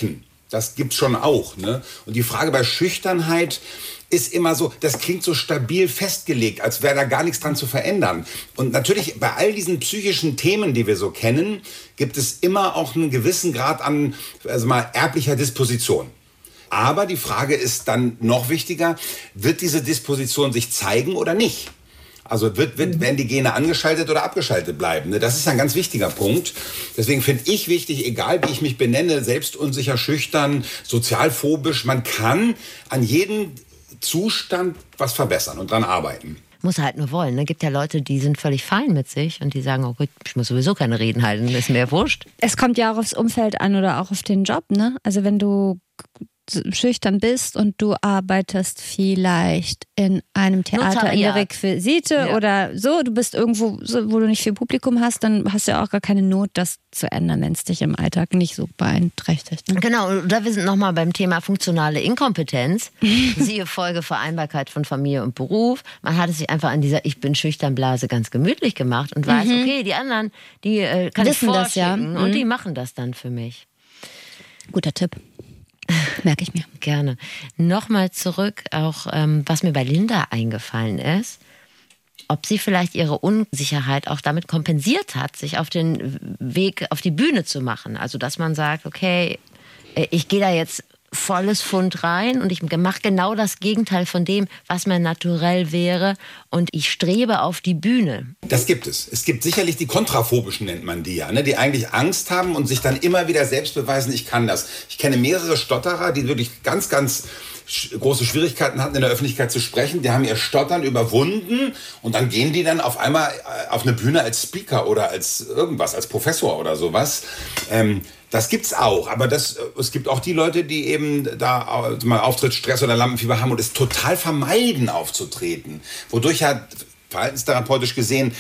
Das gibt's schon auch. Ne? Und die Frage bei Schüchternheit ist immer so, das klingt so stabil festgelegt, als wäre da gar nichts dran zu verändern. Und natürlich bei all diesen psychischen Themen, die wir so kennen, gibt es immer auch einen gewissen Grad an erblicher Disposition. Aber die Frage ist dann noch wichtiger, wird diese Disposition sich zeigen oder nicht? Also werden die Gene angeschaltet oder abgeschaltet bleiben? Das ist ein ganz wichtiger Punkt. Deswegen finde ich wichtig, egal wie ich mich benenne, selbstunsicher, schüchtern, sozialphobisch, man kann an jedem Zustand was verbessern und dran arbeiten. Muss halt nur wollen. Es gibt ja Leute, die sind völlig fein mit sich und die sagen, oh gut, ich muss sowieso keine Reden halten, ist mir wurscht. Es kommt ja auch aufs Umfeld an oder auch auf den Job, ne? Also wenn du schüchtern bist und du arbeitest vielleicht in einem Theater in der Requisite oder so, du bist irgendwo, wo du nicht viel Publikum hast, dann hast du ja auch gar keine Not, das zu ändern, wenn es dich im Alltag nicht so beeinträchtigt. Ne? Genau, und da wir sind nochmal beim Thema funktionale Inkompetenz. Siehe Folge Vereinbarkeit von Familie und Beruf. Man hat es sich einfach an dieser Ich bin schüchtern Blase ganz gemütlich gemacht und weiß, okay, die anderen, die kann ich vorschicken und die machen das dann für mich. Guter Tipp. Merke ich mir. Gerne. Nochmal zurück, auch was mir bei Linda eingefallen ist, ob sie vielleicht ihre Unsicherheit auch damit kompensiert hat, sich auf den Weg auf die Bühne zu machen. Also dass man sagt, okay, ich gehe da jetzt volles Pfund rein und ich mache genau das Gegenteil von dem, was mir naturell wäre und ich strebe auf die Bühne. Das gibt es. Es gibt sicherlich die Kontraphobischen, nennt man die ja, ne? Die eigentlich Angst haben und sich dann immer wieder selbst beweisen, ich kann das. Ich kenne mehrere Stotterer, die wirklich ganz, ganz große Schwierigkeiten hatten, in der Öffentlichkeit zu sprechen. Die haben ihr Stottern überwunden und dann gehen die dann auf einmal auf eine Bühne als Speaker oder als irgendwas, als Professor oder sowas. Das gibt's auch, aber es gibt auch die Leute, die eben da mal Auftrittsstress oder Lampenfieber haben und es total vermeiden, aufzutreten. Wodurch ja verhaltenstherapeutisch gesehen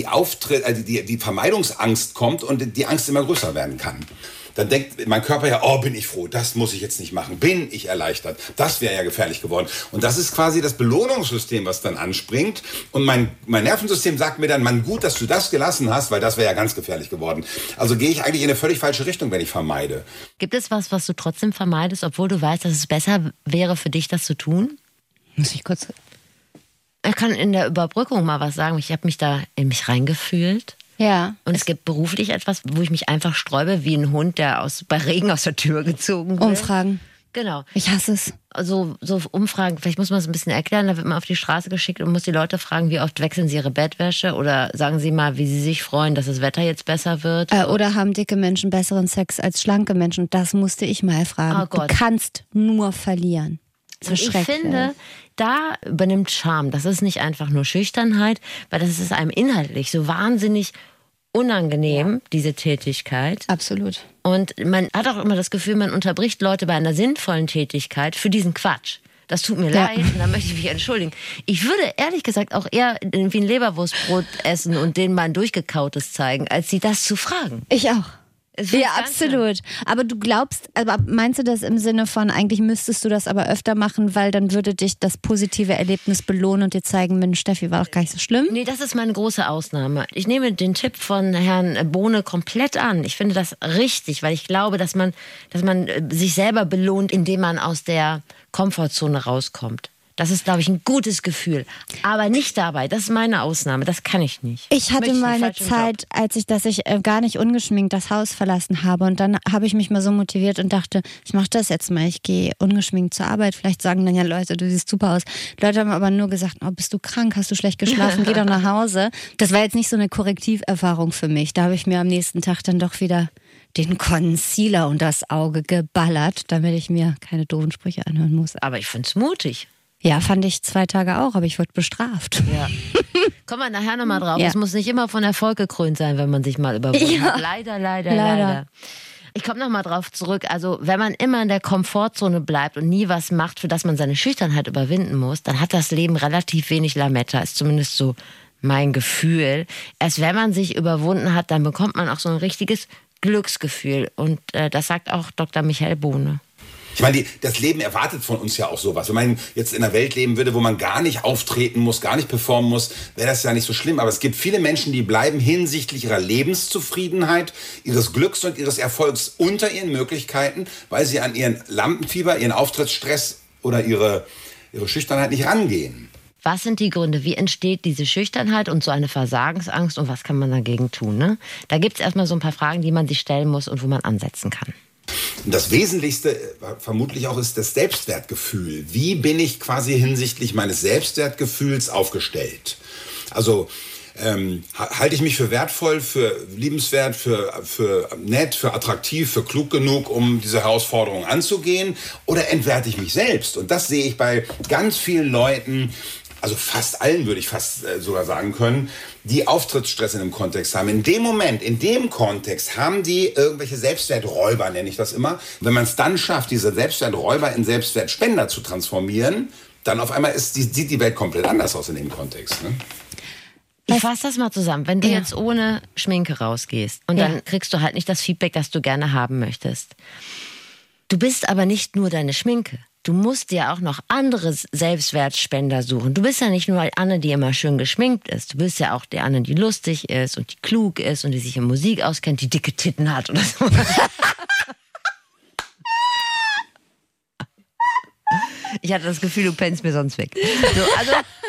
die Vermeidungsangst kommt und die Angst immer größer werden kann. Dann denkt mein Körper ja, oh, bin ich froh, das muss ich jetzt nicht machen, bin ich erleichtert. Das wäre ja gefährlich geworden. Und das ist quasi das Belohnungssystem, was dann anspringt. Und mein Nervensystem sagt mir dann, Mann, gut, dass du das gelassen hast, weil das wäre ja ganz gefährlich geworden. Also gehe ich eigentlich in eine völlig falsche Richtung, wenn ich vermeide. Gibt es was du trotzdem vermeidest, obwohl du weißt, dass es besser wäre für dich, das zu tun? Muss ich kurz... Ich kann in der Überbrückung mal was sagen. Ich habe mich da in mich reingefühlt. Ja. Und es gibt beruflich etwas, wo ich mich einfach sträube, wie ein Hund, der bei Regen aus der Tür gezogen wird. Umfragen. Genau. Ich hasse es. Also so Umfragen, vielleicht muss man es ein bisschen erklären, da wird man auf die Straße geschickt und muss die Leute fragen, wie oft wechseln sie ihre Bettwäsche oder sagen sie mal, wie sie sich freuen, dass das Wetter jetzt besser wird. Oder haben dicke Menschen besseren Sex als schlanke Menschen? Das musste ich mal fragen. Oh Gott. Du kannst nur verlieren. Und ich finde, da übernimmt Scham. Das ist nicht einfach nur Schüchternheit, weil das ist einem inhaltlich so wahnsinnig unangenehm, diese Tätigkeit. Absolut. Und man hat auch immer das Gefühl, man unterbricht Leute bei einer sinnvollen Tätigkeit für diesen Quatsch. Das tut mir leid und da möchte ich mich entschuldigen. Ich würde ehrlich gesagt auch eher irgendwie ein Leberwurstbrot essen und denen mal ein durchgekautes zeigen, als sie das zu fragen. Ich auch. Ja, absolut. Aber du glaubst, aber meinst du das im Sinne von, eigentlich müsstest du das aber öfter machen, weil dann würde dich das positive Erlebnis belohnen und dir zeigen, Mensch, Steffi, war doch gar nicht so schlimm? Nee, das ist meine große Ausnahme. Ich nehme den Tipp von Herrn Bohne komplett an. Ich finde das richtig, weil ich glaube, dass man sich selber belohnt, indem man aus der Komfortzone rauskommt. Das ist, glaube ich, ein gutes Gefühl. Aber nicht dabei. Das ist meine Ausnahme. Das kann ich nicht. Ich hatte mal eine Zeit, dass ich gar nicht ungeschminkt das Haus verlassen habe. Und dann habe ich mich mal so motiviert und dachte, ich mache das jetzt mal. Ich gehe ungeschminkt zur Arbeit. Vielleicht sagen dann ja Leute, du siehst super aus. Leute haben aber nur gesagt, oh, bist du krank? Hast du schlecht geschlafen? Geh doch nach Hause. Das war jetzt nicht so eine Korrektiverfahrung für mich. Da habe ich mir am nächsten Tag dann doch wieder den Concealer unter das Auge geballert, damit ich mir keine doofen Sprüche anhören muss. Aber ich finde es mutig. Ja, fand ich 2 Tage auch, aber ich wurde bestraft. Ja. Kommen wir nachher nochmal drauf. Es muss nicht immer von Erfolg gekrönt sein, wenn man sich mal überwunden hat. Leider. Ich komme nochmal drauf zurück. Also, wenn man immer in der Komfortzone bleibt und nie was macht, für das man seine Schüchternheit überwinden muss, dann hat das Leben relativ wenig Lametta. Ist zumindest so mein Gefühl. Erst wenn man sich überwunden hat, dann bekommt man auch so ein richtiges Glücksgefühl. Und das sagt auch Dr. Michael Bohne. Ich meine, das Leben erwartet von uns ja auch sowas. Wenn man jetzt in einer Welt leben würde, wo man gar nicht auftreten muss, gar nicht performen muss, wäre das ja nicht so schlimm. Aber es gibt viele Menschen, die bleiben hinsichtlich ihrer Lebenszufriedenheit, ihres Glücks und ihres Erfolgs unter ihren Möglichkeiten, weil sie an ihren Lampenfieber, ihren Auftrittsstress oder ihre Schüchternheit nicht rangehen. Was sind die Gründe? Wie entsteht diese Schüchternheit und so eine Versagensangst und was kann man dagegen tun? Ne? Da gibt es erstmal so ein paar Fragen, die man sich stellen muss und wo man ansetzen kann. Das Wesentlichste vermutlich auch ist das Selbstwertgefühl. Wie bin ich quasi hinsichtlich meines Selbstwertgefühls aufgestellt? Also halte ich mich für wertvoll, für liebenswert, für nett, für attraktiv, für klug genug, um diese Herausforderung anzugehen? Oder entwerte ich mich selbst? Und das sehe ich bei ganz vielen Leuten, also fast allen würde ich fast sogar sagen können, die Auftrittsstress in einem Kontext haben. In dem Moment, in dem Kontext haben die irgendwelche Selbstwerträuber, nenne ich das immer. Wenn man es dann schafft, diese Selbstwerträuber in Selbstwertspender zu transformieren, dann auf einmal sieht die Welt komplett anders aus in dem Kontext. Ne? Ich fasse das mal zusammen. Wenn du jetzt ohne Schminke rausgehst und dann kriegst du halt nicht das Feedback, das du gerne haben möchtest. Du bist aber nicht nur deine Schminke. Du musst dir auch noch andere Selbstwertspender suchen. Du bist ja nicht nur Anne, die immer schön geschminkt ist. Du bist ja auch die Anne, die lustig ist und die klug ist und die sich in Musik auskennt, die dicke Titten hat oder so. Ich hatte das Gefühl, du pennst mir sonst weg. So, also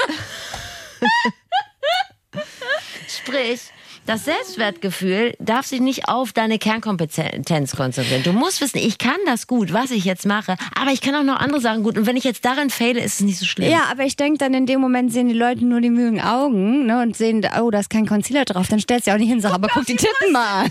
sprich, das Selbstwertgefühl darf sich nicht auf deine Kernkompetenz konzentrieren. Du musst wissen, ich kann das gut, was ich jetzt mache, aber ich kann auch noch andere Sachen gut. Und wenn ich jetzt darin fehle, ist es nicht so schlimm. Ja, aber ich denke dann, in dem Moment sehen die Leute nur die müden Augen, ne, und sehen, oh, da ist kein Concealer drauf. Dann stellst du ja auch nicht hin und sagst, aber guck die Titten mal an.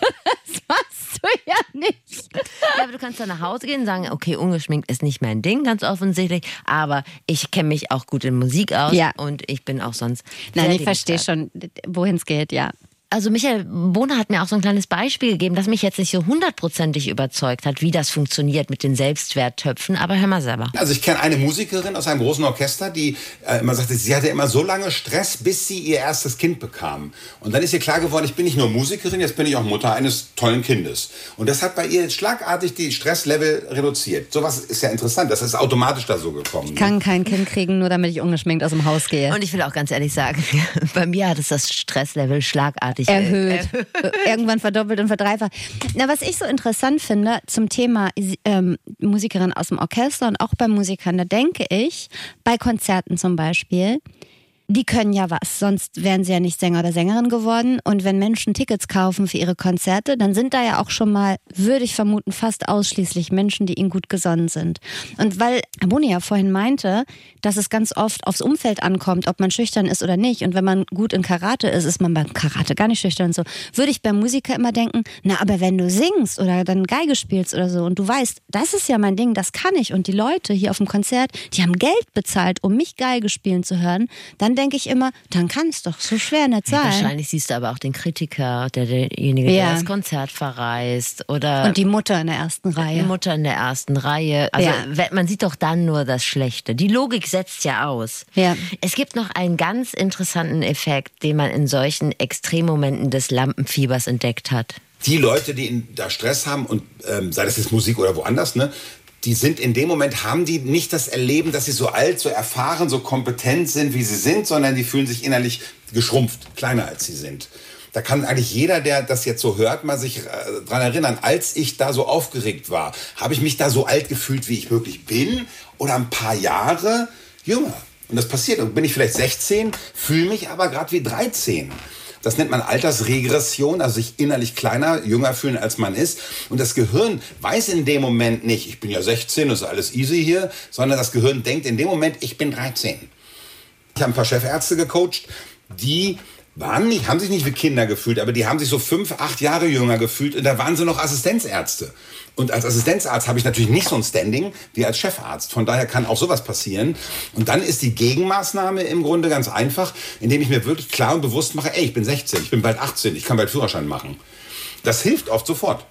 Das machst du ja nicht. Ja, aber du kannst dann nach Hause gehen und sagen, okay, ungeschminkt ist nicht mein Ding, ganz offensichtlich, aber ich kenne mich auch gut in Musik aus und ich bin auch sonst... Nein, ich verstehe schon, wohin es geht, ja. Also Michael Bohner hat mir auch so ein kleines Beispiel gegeben, das mich jetzt nicht so 100%ig überzeugt hat, wie das funktioniert mit den Selbstwerttöpfen, aber hör mal selber. Also ich kenne eine Musikerin aus einem großen Orchester, die immer sagte, sie hatte immer so lange Stress, bis sie ihr erstes Kind bekam. Und dann ist ihr klar geworden, ich bin nicht nur Musikerin, jetzt bin ich auch Mutter eines tollen Kindes. Und das hat bei ihr schlagartig die Stresslevel reduziert. Sowas ist ja interessant, das ist automatisch da so gekommen. Ich kann kein Kind kriegen, nur damit ich ungeschminkt aus dem Haus gehe. Und ich will auch ganz ehrlich sagen, bei mir hat es das Stresslevel schlagartig erhöht. Irgendwann verdoppelt und verdreifacht. Na, was ich so interessant finde zum Thema Musikerin aus dem Orchester und auch bei Musikern, da denke ich, bei Konzerten zum Beispiel, die können ja was, sonst wären sie ja nicht Sänger oder Sängerin geworden. Und wenn Menschen Tickets kaufen für ihre Konzerte, dann sind da ja auch schon mal, würde ich vermuten, fast ausschließlich Menschen, die ihnen gut gesonnen sind. Und weil Boni ja vorhin meinte, dass es ganz oft aufs Umfeld ankommt, ob man schüchtern ist oder nicht. Und wenn man gut in Karate ist man beim Karate gar nicht schüchtern und so. Würde ich beim Musiker immer denken, na, aber wenn du singst oder dann Geige spielst oder so und du weißt, das ist ja mein Ding, das kann ich. Und die Leute hier auf dem Konzert, die haben Geld bezahlt, um mich Geige spielen zu hören, dann denke ich immer, dann kann es doch so schwer nicht sein. Wahrscheinlich siehst du aber auch den Kritiker, derjenige, der das Konzert verreist. Oder und die Mutter in der ersten Reihe. Die Mutter in der ersten Reihe. Also man sieht doch dann nur das Schlechte. Die Logik setzt ja aus. Ja. Es gibt noch einen ganz interessanten Effekt, den man in solchen Extremmomenten des Lampenfiebers entdeckt hat. Die Leute, die da Stress haben, und sei das jetzt Musik oder woanders, ne? Die sind in dem Moment, haben die nicht das Erleben, dass sie so alt, so erfahren, so kompetent sind, wie sie sind, sondern die fühlen sich innerlich geschrumpft, kleiner als sie sind. Da kann eigentlich jeder, der das jetzt so hört, mal sich dran erinnern, als ich da so aufgeregt war, habe ich mich da so alt gefühlt, wie ich wirklich bin, oder ein paar Jahre jünger. Und das passiert. Und bin ich vielleicht 16, fühle mich aber gerade wie 13. Das nennt man Altersregression, also sich innerlich kleiner, jünger fühlen, als man ist. Und das Gehirn weiß in dem Moment nicht, ich bin ja 16, das ist alles easy hier, sondern das Gehirn denkt in dem Moment, ich bin 13. Ich habe ein paar Chefärzte gecoacht, die haben sich nicht wie Kinder gefühlt, aber die haben sich so 5, 8 Jahre jünger gefühlt und da waren sie noch Assistenzärzte. Und als Assistenzarzt habe ich natürlich nicht so ein Standing wie als Chefarzt. Von daher kann auch sowas passieren. Und dann ist die Gegenmaßnahme im Grunde ganz einfach, indem ich mir wirklich klar und bewusst mache, ey, ich bin 16, ich bin bald 18, ich kann bald Führerschein machen. Das hilft oft sofort.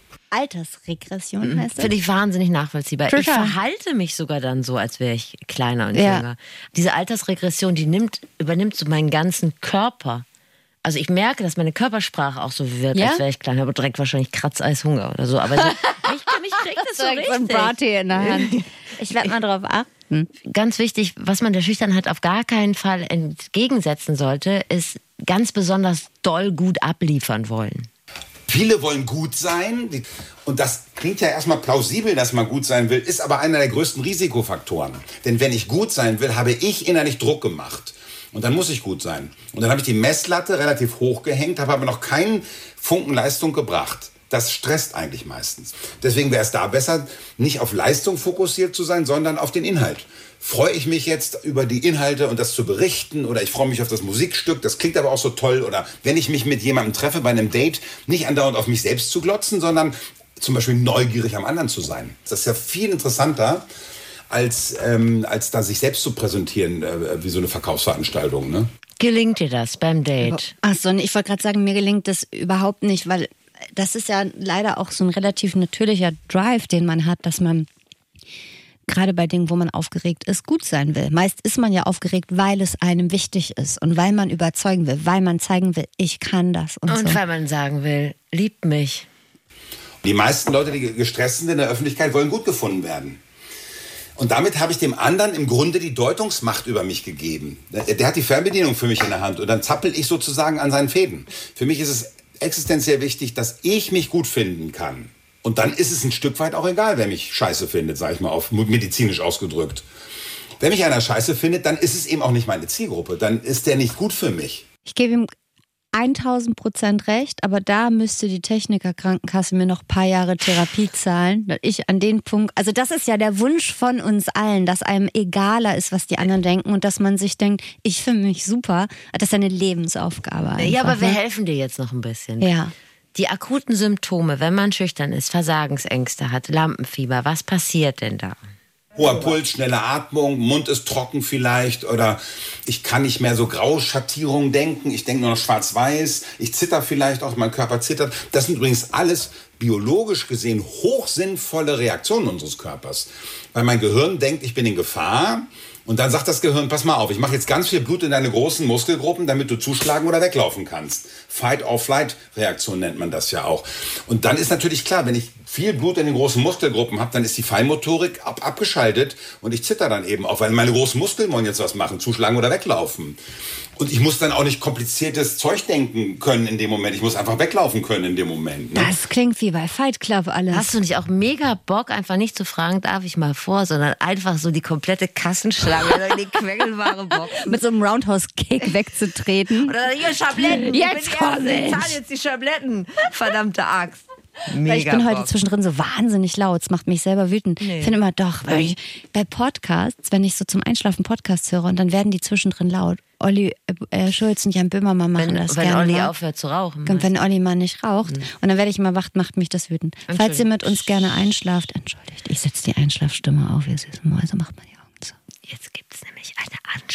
Altersregression heißt das? Finde ich wahnsinnig nachvollziehbar. Total. Ich verhalte mich sogar dann so, als wäre ich kleiner und jünger. Diese Altersregression, die übernimmt so meinen ganzen Körper. Also ich merke, dass meine Körpersprache auch so wird, als wäre ich kleiner, aber direkt wahrscheinlich Kratzeishunger oder so. Aber so, mich krieg das so richtig. So ein Brattee in der Hand. Ich werde mal drauf achten. Ganz wichtig, was man der Schüchternheit auf gar keinen Fall entgegensetzen sollte, ist ganz besonders doll gut abliefern wollen. Viele wollen gut sein und das klingt ja erstmal plausibel, dass man gut sein will, ist aber einer der größten Risikofaktoren. Denn wenn ich gut sein will, habe ich innerlich Druck gemacht. Und dann muss ich gut sein. Und dann habe ich die Messlatte relativ hoch gehängt, habe aber noch keinen Funken Leistung gebracht. Das stresst eigentlich meistens. Deswegen wäre es da besser, nicht auf Leistung fokussiert zu sein, sondern auf den Inhalt. Freue ich mich jetzt über die Inhalte und das zu berichten oder ich freue mich auf das Musikstück, das klingt aber auch so toll. Oder wenn ich mich mit jemandem treffe bei einem Date, nicht andauernd auf mich selbst zu glotzen, sondern zum Beispiel neugierig am anderen zu sein. Das ist ja viel interessanter, als da sich selbst zu präsentieren, wie so eine Verkaufsveranstaltung. Ne? Gelingt dir das beim Date? Achso, ich wollte gerade sagen, mir gelingt das überhaupt nicht, weil das ist ja leider auch so ein relativ natürlicher Drive, den man hat, dass man gerade bei Dingen, wo man aufgeregt ist, gut sein will. Meist ist man ja aufgeregt, weil es einem wichtig ist und weil man überzeugen will, weil man zeigen will, ich kann das. Und so. Weil man sagen will, liebt mich. Die meisten Leute, die gestresst sind in der Öffentlichkeit, wollen gut gefunden werden. Und damit habe ich dem anderen im Grunde die Deutungsmacht über mich gegeben. Der hat die Fernbedienung für mich in der Hand und dann zappel ich sozusagen an seinen Fäden. Für mich ist es existenziell wichtig, dass ich mich gut finden kann. Und dann ist es ein Stück weit auch egal, wer mich scheiße findet, sage ich mal, auf medizinisch ausgedrückt. Wenn mich einer scheiße findet, dann ist es eben auch nicht meine Zielgruppe. Dann ist der nicht gut für mich. Ich gebe ihm 1000% recht, aber da müsste die Technikerkrankenkasse mir noch ein paar Jahre Therapie zahlen. Ich an den Punkt, also das ist ja der Wunsch von uns allen, dass einem egaler ist, was die anderen denken und dass man sich denkt, ich finde mich super. Das ist eine Lebensaufgabe einfach. Ja, aber wir helfen dir jetzt noch ein bisschen. Ja. Die akuten Symptome, wenn man schüchtern ist, Versagensängste hat, Lampenfieber, was passiert denn da? Hoher Puls, schnelle Atmung, Mund ist trocken vielleicht oder ich kann nicht mehr so Grauschattierungen denken, ich denke nur noch schwarz-weiß, ich zitter vielleicht auch, mein Körper zittert. Das sind übrigens alles biologisch gesehen hochsinnvolle Reaktionen unseres Körpers. Weil mein Gehirn denkt, ich bin in Gefahr und dann sagt das Gehirn, pass mal auf, ich mache jetzt ganz viel Blut in deine großen Muskelgruppen, damit du zuschlagen oder weglaufen kannst. Fight-or-Flight-Reaktion nennt man das ja auch. Und dann ist natürlich klar, wenn ich viel Blut in den großen Muskelgruppen habe, dann ist die Feinmotorik abgeschaltet und ich zitter dann eben auch, weil meine großen Muskeln wollen jetzt was machen, zuschlagen oder weglaufen. Und ich muss dann auch nicht kompliziertes Zeug denken können in dem Moment. Ich muss einfach weglaufen können in dem Moment. Ne? Das klingt wie bei Fight Club alles. Hast du nicht auch mega Bock, einfach nicht zu fragen, darf ich mal vor, sondern einfach so die komplette Kassenschlange in die Quengelware Boxen. Mit so einem Roundhouse-Kick wegzutreten. Oder hier Schabletten. Jetzt komm ich. Zahl jetzt die Schabletten. Verdammte Axt. Mega ich bin heute zwischendrin so wahnsinnig laut. Es macht mich selber wütend. Nee. Ich finde immer doch, weil ich bei Podcasts, wenn ich so zum Einschlafen Podcasts höre und dann werden die zwischendrin laut. Olli Schulz und Jan Böhmermann machen das gerne. Wenn Olli mal aufhört zu rauchen. Und wenn Olli mal nicht raucht. Und dann werde ich immer wach, macht mich das wütend. Falls ihr mit uns gerne einschlaft, entschuldigt. Ich setze die Einschlafstimme auf, ihr süßen Mäuse, macht mal die Augen zu. Jetzt gibt es nämlich eine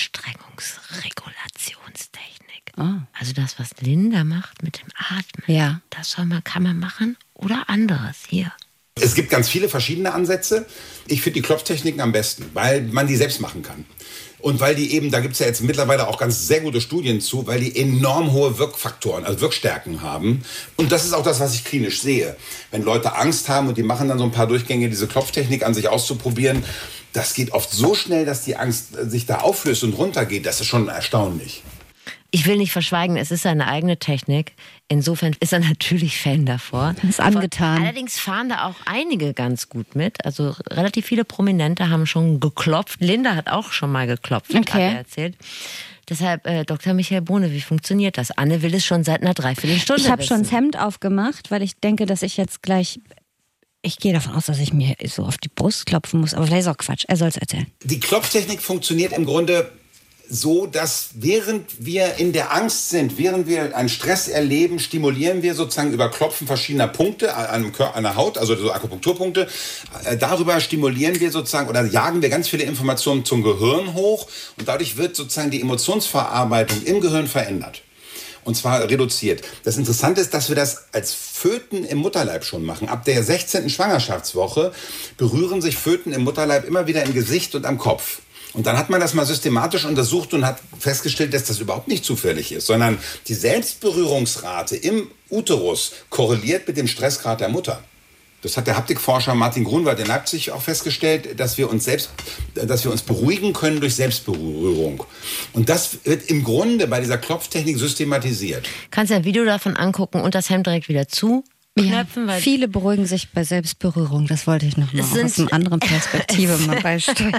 Anstrengungsregulationstechnik. Oh. Also das, was Linda macht mit dem Atmen. Ja. Das kann man machen oder anderes hier. Es gibt ganz viele verschiedene Ansätze. Ich finde die Klopftechniken am besten, weil man die selbst machen kann. Und weil die eben, da gibt es ja jetzt mittlerweile auch ganz sehr gute Studien zu, weil die enorm hohe Wirkfaktoren, also Wirkstärken haben. Und das ist auch das, was ich klinisch sehe. Wenn Leute Angst haben und die machen dann so ein paar Durchgänge, diese Klopftechnik an sich auszuprobieren, das geht oft so schnell, dass die Angst sich da auflöst und runtergeht. Das ist schon erstaunlich. Ich will nicht verschweigen, es ist seine eigene Technik. Insofern ist er natürlich Fan davor. Das ist angetan. Allerdings fahren da auch einige ganz gut mit. Also relativ viele Prominente haben schon geklopft. Linda hat auch schon mal geklopft, hat er erzählt. Deshalb, Dr. Michael Bohne, wie funktioniert das? Anne will es schon seit einer Dreiviertelstunde Ich habe schon das Hemd aufgemacht, weil ich denke, dass ich jetzt gleich... Ich gehe davon aus, dass ich mir so auf die Brust klopfen muss. Aber vielleicht ist auch Quatsch. Er soll es erzählen. Die Klopftechnik funktioniert im Grunde so, dass während wir in der Angst sind, während wir einen Stress erleben, stimulieren wir sozusagen über Klopfen verschiedener Punkte an der Haut, also so Akupunkturpunkte. Darüber stimulieren wir sozusagen oder jagen wir ganz viele Informationen zum Gehirn hoch und dadurch wird sozusagen die Emotionsverarbeitung im Gehirn verändert. Und zwar reduziert. Das Interessante ist, dass wir das als Föten im Mutterleib schon machen. Ab der 16. Schwangerschaftswoche berühren sich Föten im Mutterleib immer wieder im Gesicht und am Kopf. Und dann hat man das mal systematisch untersucht und hat festgestellt, dass das überhaupt nicht zufällig ist, sondern die Selbstberührungsrate im Uterus korreliert mit dem Stressgrad der Mutter. Das hat der Haptikforscher Martin Grunwald in Leipzig auch festgestellt, dass wir uns beruhigen können durch Selbstberührung. Und das wird im Grunde bei dieser Klopftechnik systematisiert. Kannst ja ein Video davon angucken und das Hemd direkt wieder zuknöpfen. Ja, viele beruhigen sich bei Selbstberührung. Das wollte ich noch mal aus einer anderen Perspektive mal beisteuern.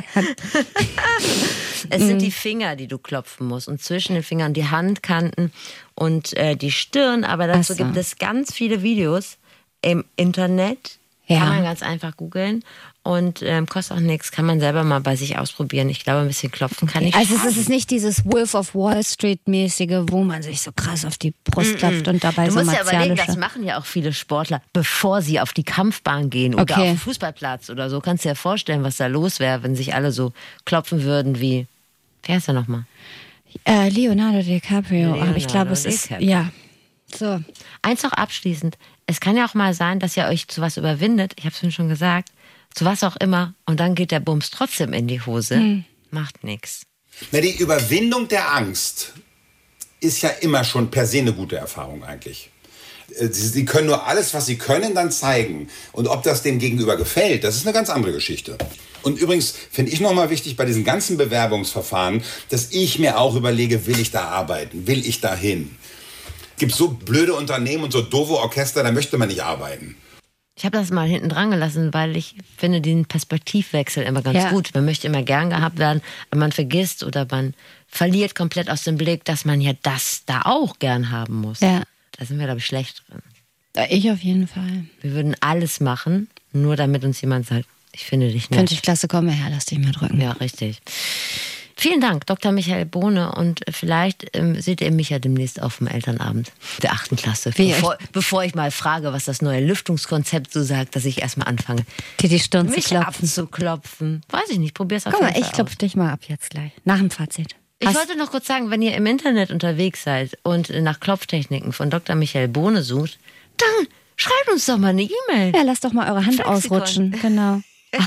Es sind die Finger, die du klopfen musst. Und zwischen den Fingern die Handkanten und die Stirn. Aber dazu gibt es ganz viele Videos im Internet. Ja. Kann man ganz einfach googeln und kostet auch nichts. Kann man selber mal bei sich ausprobieren. Ich glaube, ein bisschen klopfen kann ich Also es ist nicht dieses Wolf of Wall Street mäßige, wo man sich so krass auf die Brust klopft und dabei so martialische... Du musst ja überlegen, das machen ja auch viele Sportler, bevor sie auf die Kampfbahn gehen oder auf den Fußballplatz oder so. Kannst du dir ja vorstellen, was da los wäre, wenn sich alle so klopfen würden wie... Wer ist er nochmal? Leonardo DiCaprio. Aber ich glaube, es ist... Ja. So. Eins noch abschließend. Es kann ja auch mal sein, dass ihr euch zu was überwindet. Ich habe es schon gesagt. Zu was auch immer. Und dann geht der Bums trotzdem in die Hose. Macht nichts. Na, die Überwindung der Angst ist ja immer schon per se eine gute Erfahrung eigentlich. Sie können nur alles, was sie können, dann zeigen. Und ob das dem Gegenüber gefällt, das ist eine ganz andere Geschichte. Und übrigens finde ich nochmal wichtig bei diesen ganzen Bewerbungsverfahren, dass ich mir auch überlege, will ich da arbeiten? Will ich da hin? Es gibt so blöde Unternehmen und so doofe Orchester, da möchte man nicht arbeiten. Ich habe das mal hinten dran gelassen, weil ich finde den Perspektivwechsel immer ganz gut. Man möchte immer gern gehabt werden, aber man vergisst oder man verliert komplett aus dem Blick, dass man ja das da auch gern haben muss. Ja. Da sind wir, glaube ich, schlecht drin. Ich auf jeden Fall. Wir würden alles machen, nur damit uns jemand sagt, ich finde dich nett. Finde ich klasse, komm mal her, lass dich mal drücken. Ja, richtig. Vielen Dank, Dr. Michael Bohne. Und vielleicht seht ihr mich ja demnächst auf dem Elternabend der 8. Klasse. Bevor ich mal frage, was das neue Lüftungskonzept so sagt, dass ich erstmal anfange, dir die Stirn zu klopfen. Weiß ich nicht, probier's auf jeden Fall. Guck mal, ich klopfe dich mal ab jetzt gleich. Nach dem Fazit. Ich wollte noch kurz sagen, wenn ihr im Internet unterwegs seid und nach Klopftechniken von Dr. Michael Bohne sucht, dann schreibt uns doch mal eine E-Mail. Ja, lasst doch mal eure Hand ausrutschen. Genau.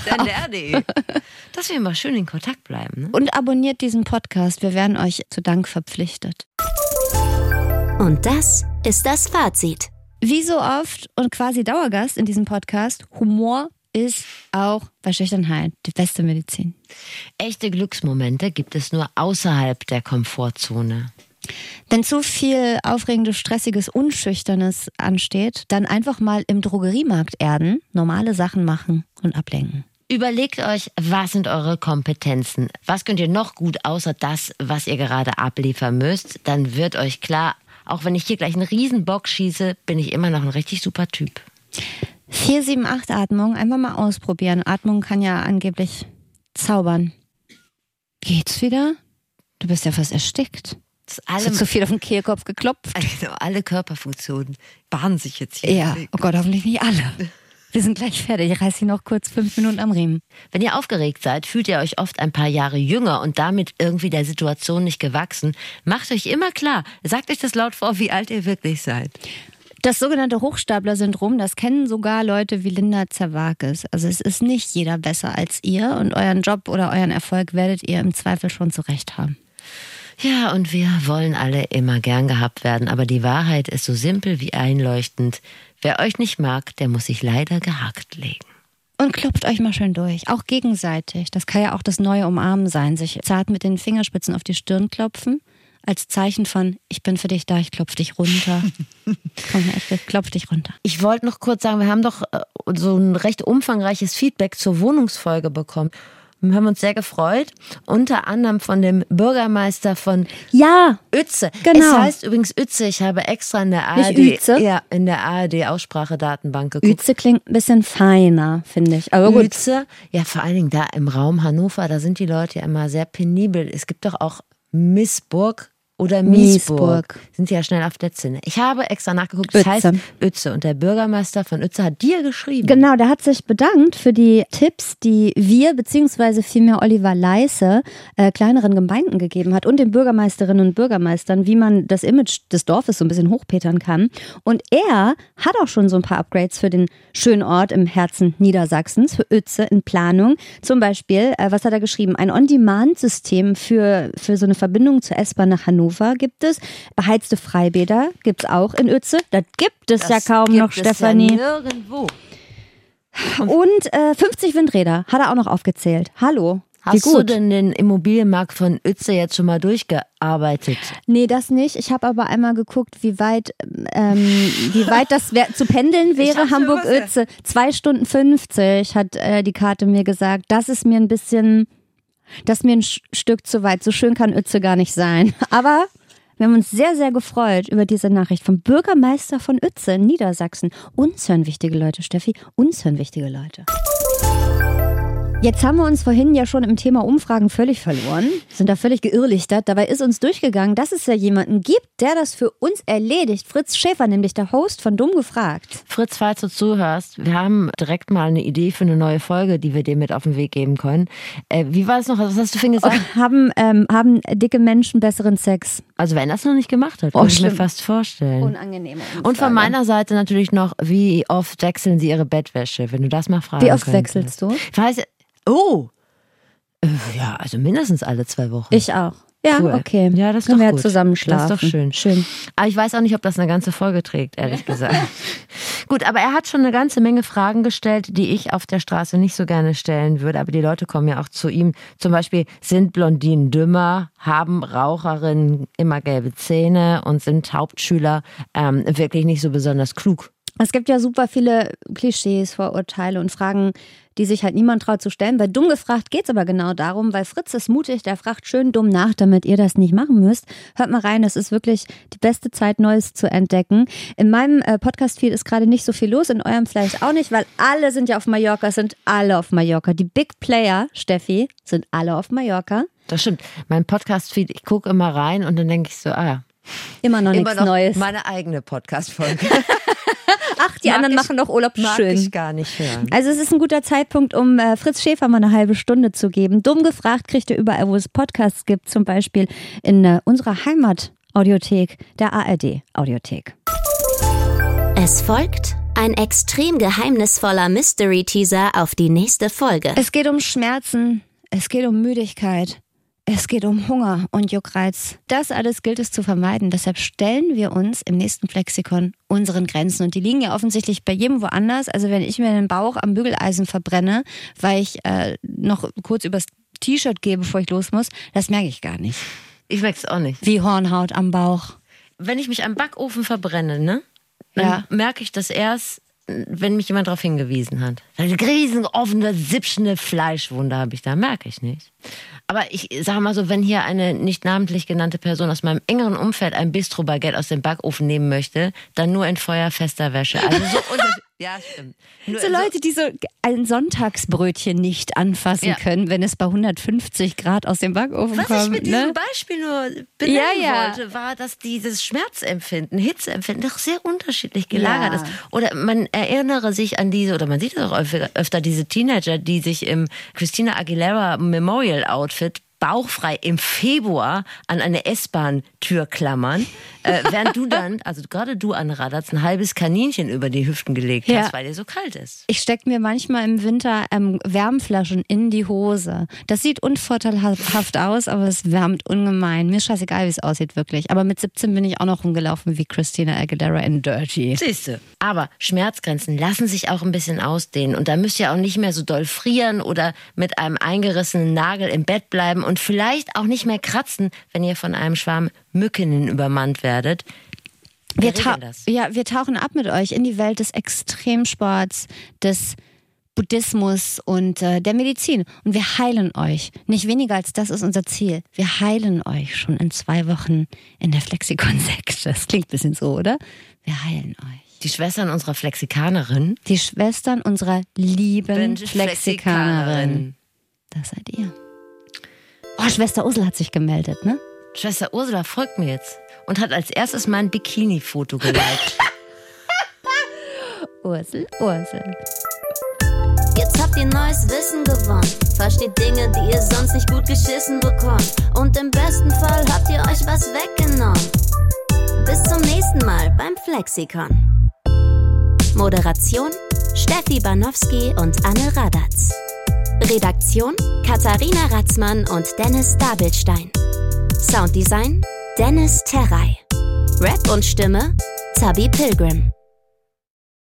Dass wir mal schön in Kontakt bleiben. Ne? Und abonniert diesen Podcast. Wir werden euch zu Dank verpflichtet. Und das ist das Fazit. Wie so oft und quasi Dauergast in diesem Podcast, Humor ist auch bei Schüchternheit die beste Medizin. Echte Glücksmomente gibt es nur außerhalb der Komfortzone. Wenn zu viel aufregendes, stressiges, Unschüchternes ansteht, dann einfach mal im Drogeriemarkt erden, normale Sachen machen und ablenken. Überlegt euch, was sind eure Kompetenzen? Was könnt ihr noch gut außer das, was ihr gerade abliefern müsst? Dann wird euch klar, auch wenn ich hier gleich einen riesen Bock schieße, bin ich immer noch ein richtig super Typ. 4-7-8 Atmung, einfach mal ausprobieren. Atmung kann ja angeblich zaubern. Geht's wieder? Du bist ja fast erstickt. Hast zu viel auf den Kehlkopf geklopft? Also alle Körperfunktionen bahnen sich jetzt hier. Ja, oh Gott, hoffentlich nicht alle. Wir sind gleich fertig. Ich reiß sie noch kurz 5 Minuten am Riemen. Wenn ihr aufgeregt seid, fühlt ihr euch oft ein paar Jahre jünger und damit irgendwie der Situation nicht gewachsen. Macht euch immer klar, sagt euch das laut vor, wie alt ihr wirklich seid. Das sogenannte Hochstapler-Syndrom, das kennen sogar Leute wie Linda Zerwakis. Also es ist nicht jeder besser als ihr und euren Job oder euren Erfolg werdet ihr im Zweifel schon zurecht haben. Ja, und wir wollen alle immer gern gehabt werden, aber die Wahrheit ist so simpel wie einleuchtend. Wer euch nicht mag, der muss sich leider gehackt legen. Und klopft euch mal schön durch, auch gegenseitig. Das kann ja auch das neue Umarmen sein, sich zart mit den Fingerspitzen auf die Stirn klopfen, als Zeichen von, ich bin für dich da, ich klopf dich runter. Komm her, ich klopf dich runter. Ich wollte noch kurz sagen, wir haben doch so ein recht umfangreiches Feedback zur Wohnungsfolge bekommen. Wir haben uns sehr gefreut, unter anderem von dem Bürgermeister von Uetze. Genau. Es heißt übrigens Uetze, ich habe extra in der ARD Aussprachedatenbank geguckt. Uetze klingt ein bisschen feiner, finde ich. Aber gut. Uetze, ja vor allen Dingen da im Raum Hannover, da sind die Leute ja immer sehr penibel. Es gibt doch auch Missburg oder Miesburg. Sind ja schnell auf der Zinne. Ich habe extra nachgeguckt, das heißt Uetze. Und der Bürgermeister von Uetze hat dir geschrieben. Genau, der hat sich bedankt für die Tipps, die wir, beziehungsweise vielmehr Oliver Leisse, kleineren Gemeinden gegeben hat und den Bürgermeisterinnen und Bürgermeistern, wie man das Image des Dorfes so ein bisschen hochpetern kann. Und er hat auch schon so ein paar Upgrades für den schönen Ort im Herzen Niedersachsens, für Uetze in Planung. Zum Beispiel, was hat er geschrieben? Ein On-Demand-System für so eine Verbindung zur S-Bahn nach Hannover gibt es. Beheizte Freibäder gibt es auch in Uetze. Das gibt es ja kaum noch, Stefanie. Ja nirgendwo. Und 50 Windräder hat er auch noch aufgezählt. Hallo. Hast du denn den Immobilienmarkt von Uetze jetzt schon mal durchgearbeitet? Nee, das nicht. Ich habe aber einmal geguckt, wie weit das zu pendeln wäre, Hamburg-Uetze. 2 Stunden 50 hat die Karte mir gesagt. Das ist mir ein Stück zu weit. So schön kann Uetze gar nicht sein. Aber wir haben uns sehr, sehr gefreut über diese Nachricht vom Bürgermeister von Uetze in Niedersachsen. Uns hören wichtige Leute, Steffi. Uns hören wichtige Leute. Jetzt haben wir uns vorhin ja schon im Thema Umfragen völlig verloren, sind da völlig geirrlichtert. Dabei ist uns durchgegangen, dass es ja jemanden gibt, der das für uns erledigt. Fritz Schäfer, nämlich der Host von Dumm gefragt. Fritz, falls du zuhörst, wir haben direkt mal eine Idee für eine neue Folge, die wir dir mit auf den Weg geben können. Wie war es noch? Was hast du vorhin gesagt? Haben dicke Menschen besseren Sex? Also wenn er es noch nicht gemacht hat, kann ich mir fast vorstellen. Unangenehme Umfrage. Und von meiner Seite natürlich noch, wie oft wechseln sie ihre Bettwäsche? Wenn du das mal fragen Wie oft könntest. wechselst du? Ich weiß, ja, also mindestens alle 2 Wochen. Ich auch. Ja, cool. Okay. Ja, das ist können doch wir gut. Zusammen schlafen. Das ist doch schön. Aber ich weiß auch nicht, ob das eine ganze Folge trägt, ehrlich gesagt. Gut, aber er hat schon eine ganze Menge Fragen gestellt, die ich auf der Straße nicht so gerne stellen würde. Aber die Leute kommen ja auch zu ihm. Zum Beispiel, sind Blondinen dümmer? Haben Raucherinnen immer gelbe Zähne? Und sind Hauptschüler wirklich nicht so besonders klug? Es gibt ja super viele Klischees, Vorurteile und Fragen, die sich halt niemand traut zu stellen. Bei Dumm gefragt geht es aber genau darum, weil Fritz ist mutig, der fragt schön dumm nach, damit ihr das nicht machen müsst. Hört mal rein, es ist wirklich die beste Zeit, Neues zu entdecken. In meinem Podcast-Feed ist gerade nicht so viel los, in eurem vielleicht auch nicht, weil alle sind ja auf Mallorca, es sind alle auf Mallorca. Die Big Player, Steffi, sind alle auf Mallorca. Das stimmt. Mein Podcast-Feed, ich gucke immer rein und dann denke ich so, immer noch nichts Neues. Meine eigene Podcast-Folge. Ach, die anderen machen noch Urlaub. Mag schön. Ich gar nicht hören. Also es ist ein guter Zeitpunkt, um Fritz Schäfer mal eine halbe Stunde zu geben. Dumm gefragt kriegt ihr überall, wo es Podcasts gibt, zum Beispiel in unserer Heimat-Audiothek, der ARD-Audiothek. Es folgt ein extrem geheimnisvoller Mystery-Teaser auf die nächste Folge. Es geht um Schmerzen, es geht um Müdigkeit. Es geht um Hunger und Juckreiz. Das alles gilt es zu vermeiden. Deshalb stellen wir uns im nächsten Flexikon unseren Grenzen. Und die liegen ja offensichtlich bei jedem woanders. Also wenn ich mir den Bauch am Bügeleisen verbrenne, weil ich noch kurz übers T-Shirt gehe, bevor ich los muss, das merke ich gar nicht. Ich merke es auch nicht. Wie Hornhaut am Bauch. Wenn ich mich am Backofen verbrenne, ne, dann merke ich das erst, wenn mich jemand darauf hingewiesen hat. Eine riesen offene, sippschende Fleischwunde habe ich da, merke ich nicht. Aber ich sage mal so, wenn hier eine nicht namentlich genannte Person aus meinem engeren Umfeld ein Bistro-Baguette aus dem Backofen nehmen möchte, dann nur in feuerfester Wäsche. Also so ja, stimmt. So Leute, die so ein Sonntagsbrötchen nicht anfassen können, wenn es bei 150 Grad aus dem Backofen kommt. Was ich mit diesem Beispiel nur benennen wollte, war, dass dieses Schmerzempfinden, Hitzeempfinden doch sehr unterschiedlich gelagert ist. Oder man erinnere sich an diese, oder man sieht es auch öfter, diese Teenager, die sich im Christina Aguilera Memorial Outfit bauchfrei im Februar an eine S-Bahn-Tür klammern, während du dann, also gerade du anraderst, ein halbes Kaninchen über die Hüften gelegt hast, weil dir so kalt ist. Ich stecke mir manchmal im Winter Wärmflaschen in die Hose. Das sieht unvorteilhaft aus, aber es wärmt ungemein. Mir ist scheißegal, wie es aussieht, wirklich. Aber mit 17 bin ich auch noch rumgelaufen wie Christina Aguilera in Dirty. Siehste. Aber Schmerzgrenzen lassen sich auch ein bisschen ausdehnen. Und da müsst ihr auch nicht mehr so doll frieren oder mit einem eingerissenen Nagel im Bett bleiben und vielleicht auch nicht mehr kratzen, wenn ihr von einem Schwarm Mücken übermannt werdet. Wir tauchen ab mit euch in die Welt des Extremsports, des Buddhismus und der Medizin. Und wir heilen euch. Nicht weniger als das ist unser Ziel. Wir heilen euch schon in 2 Wochen in der Flexikon-Sekte. Das klingt ein bisschen so, oder? Wir heilen euch. Die Schwestern unserer Flexikanerin. Die Schwestern unserer lieben Flexikanerin. Das seid ihr. Oh, Schwester Ursula hat sich gemeldet, ne? Schwester Ursula folgt mir jetzt und hat als erstes mein Bikini-Foto geliked. Ursel. Jetzt habt ihr neues Wissen gewonnen. Versteht Dinge, die ihr sonst nicht gut geschissen bekommt. Und im besten Fall habt ihr euch was weggenommen. Bis zum nächsten Mal beim Flexikon. Moderation: Steffi Banowski und Anne Radatz. Redaktion: Katharina Ratzmann und Dennis Dabelstein. Sounddesign: Dennis Terrey. Rap und Stimme: Zabi Pilgrim.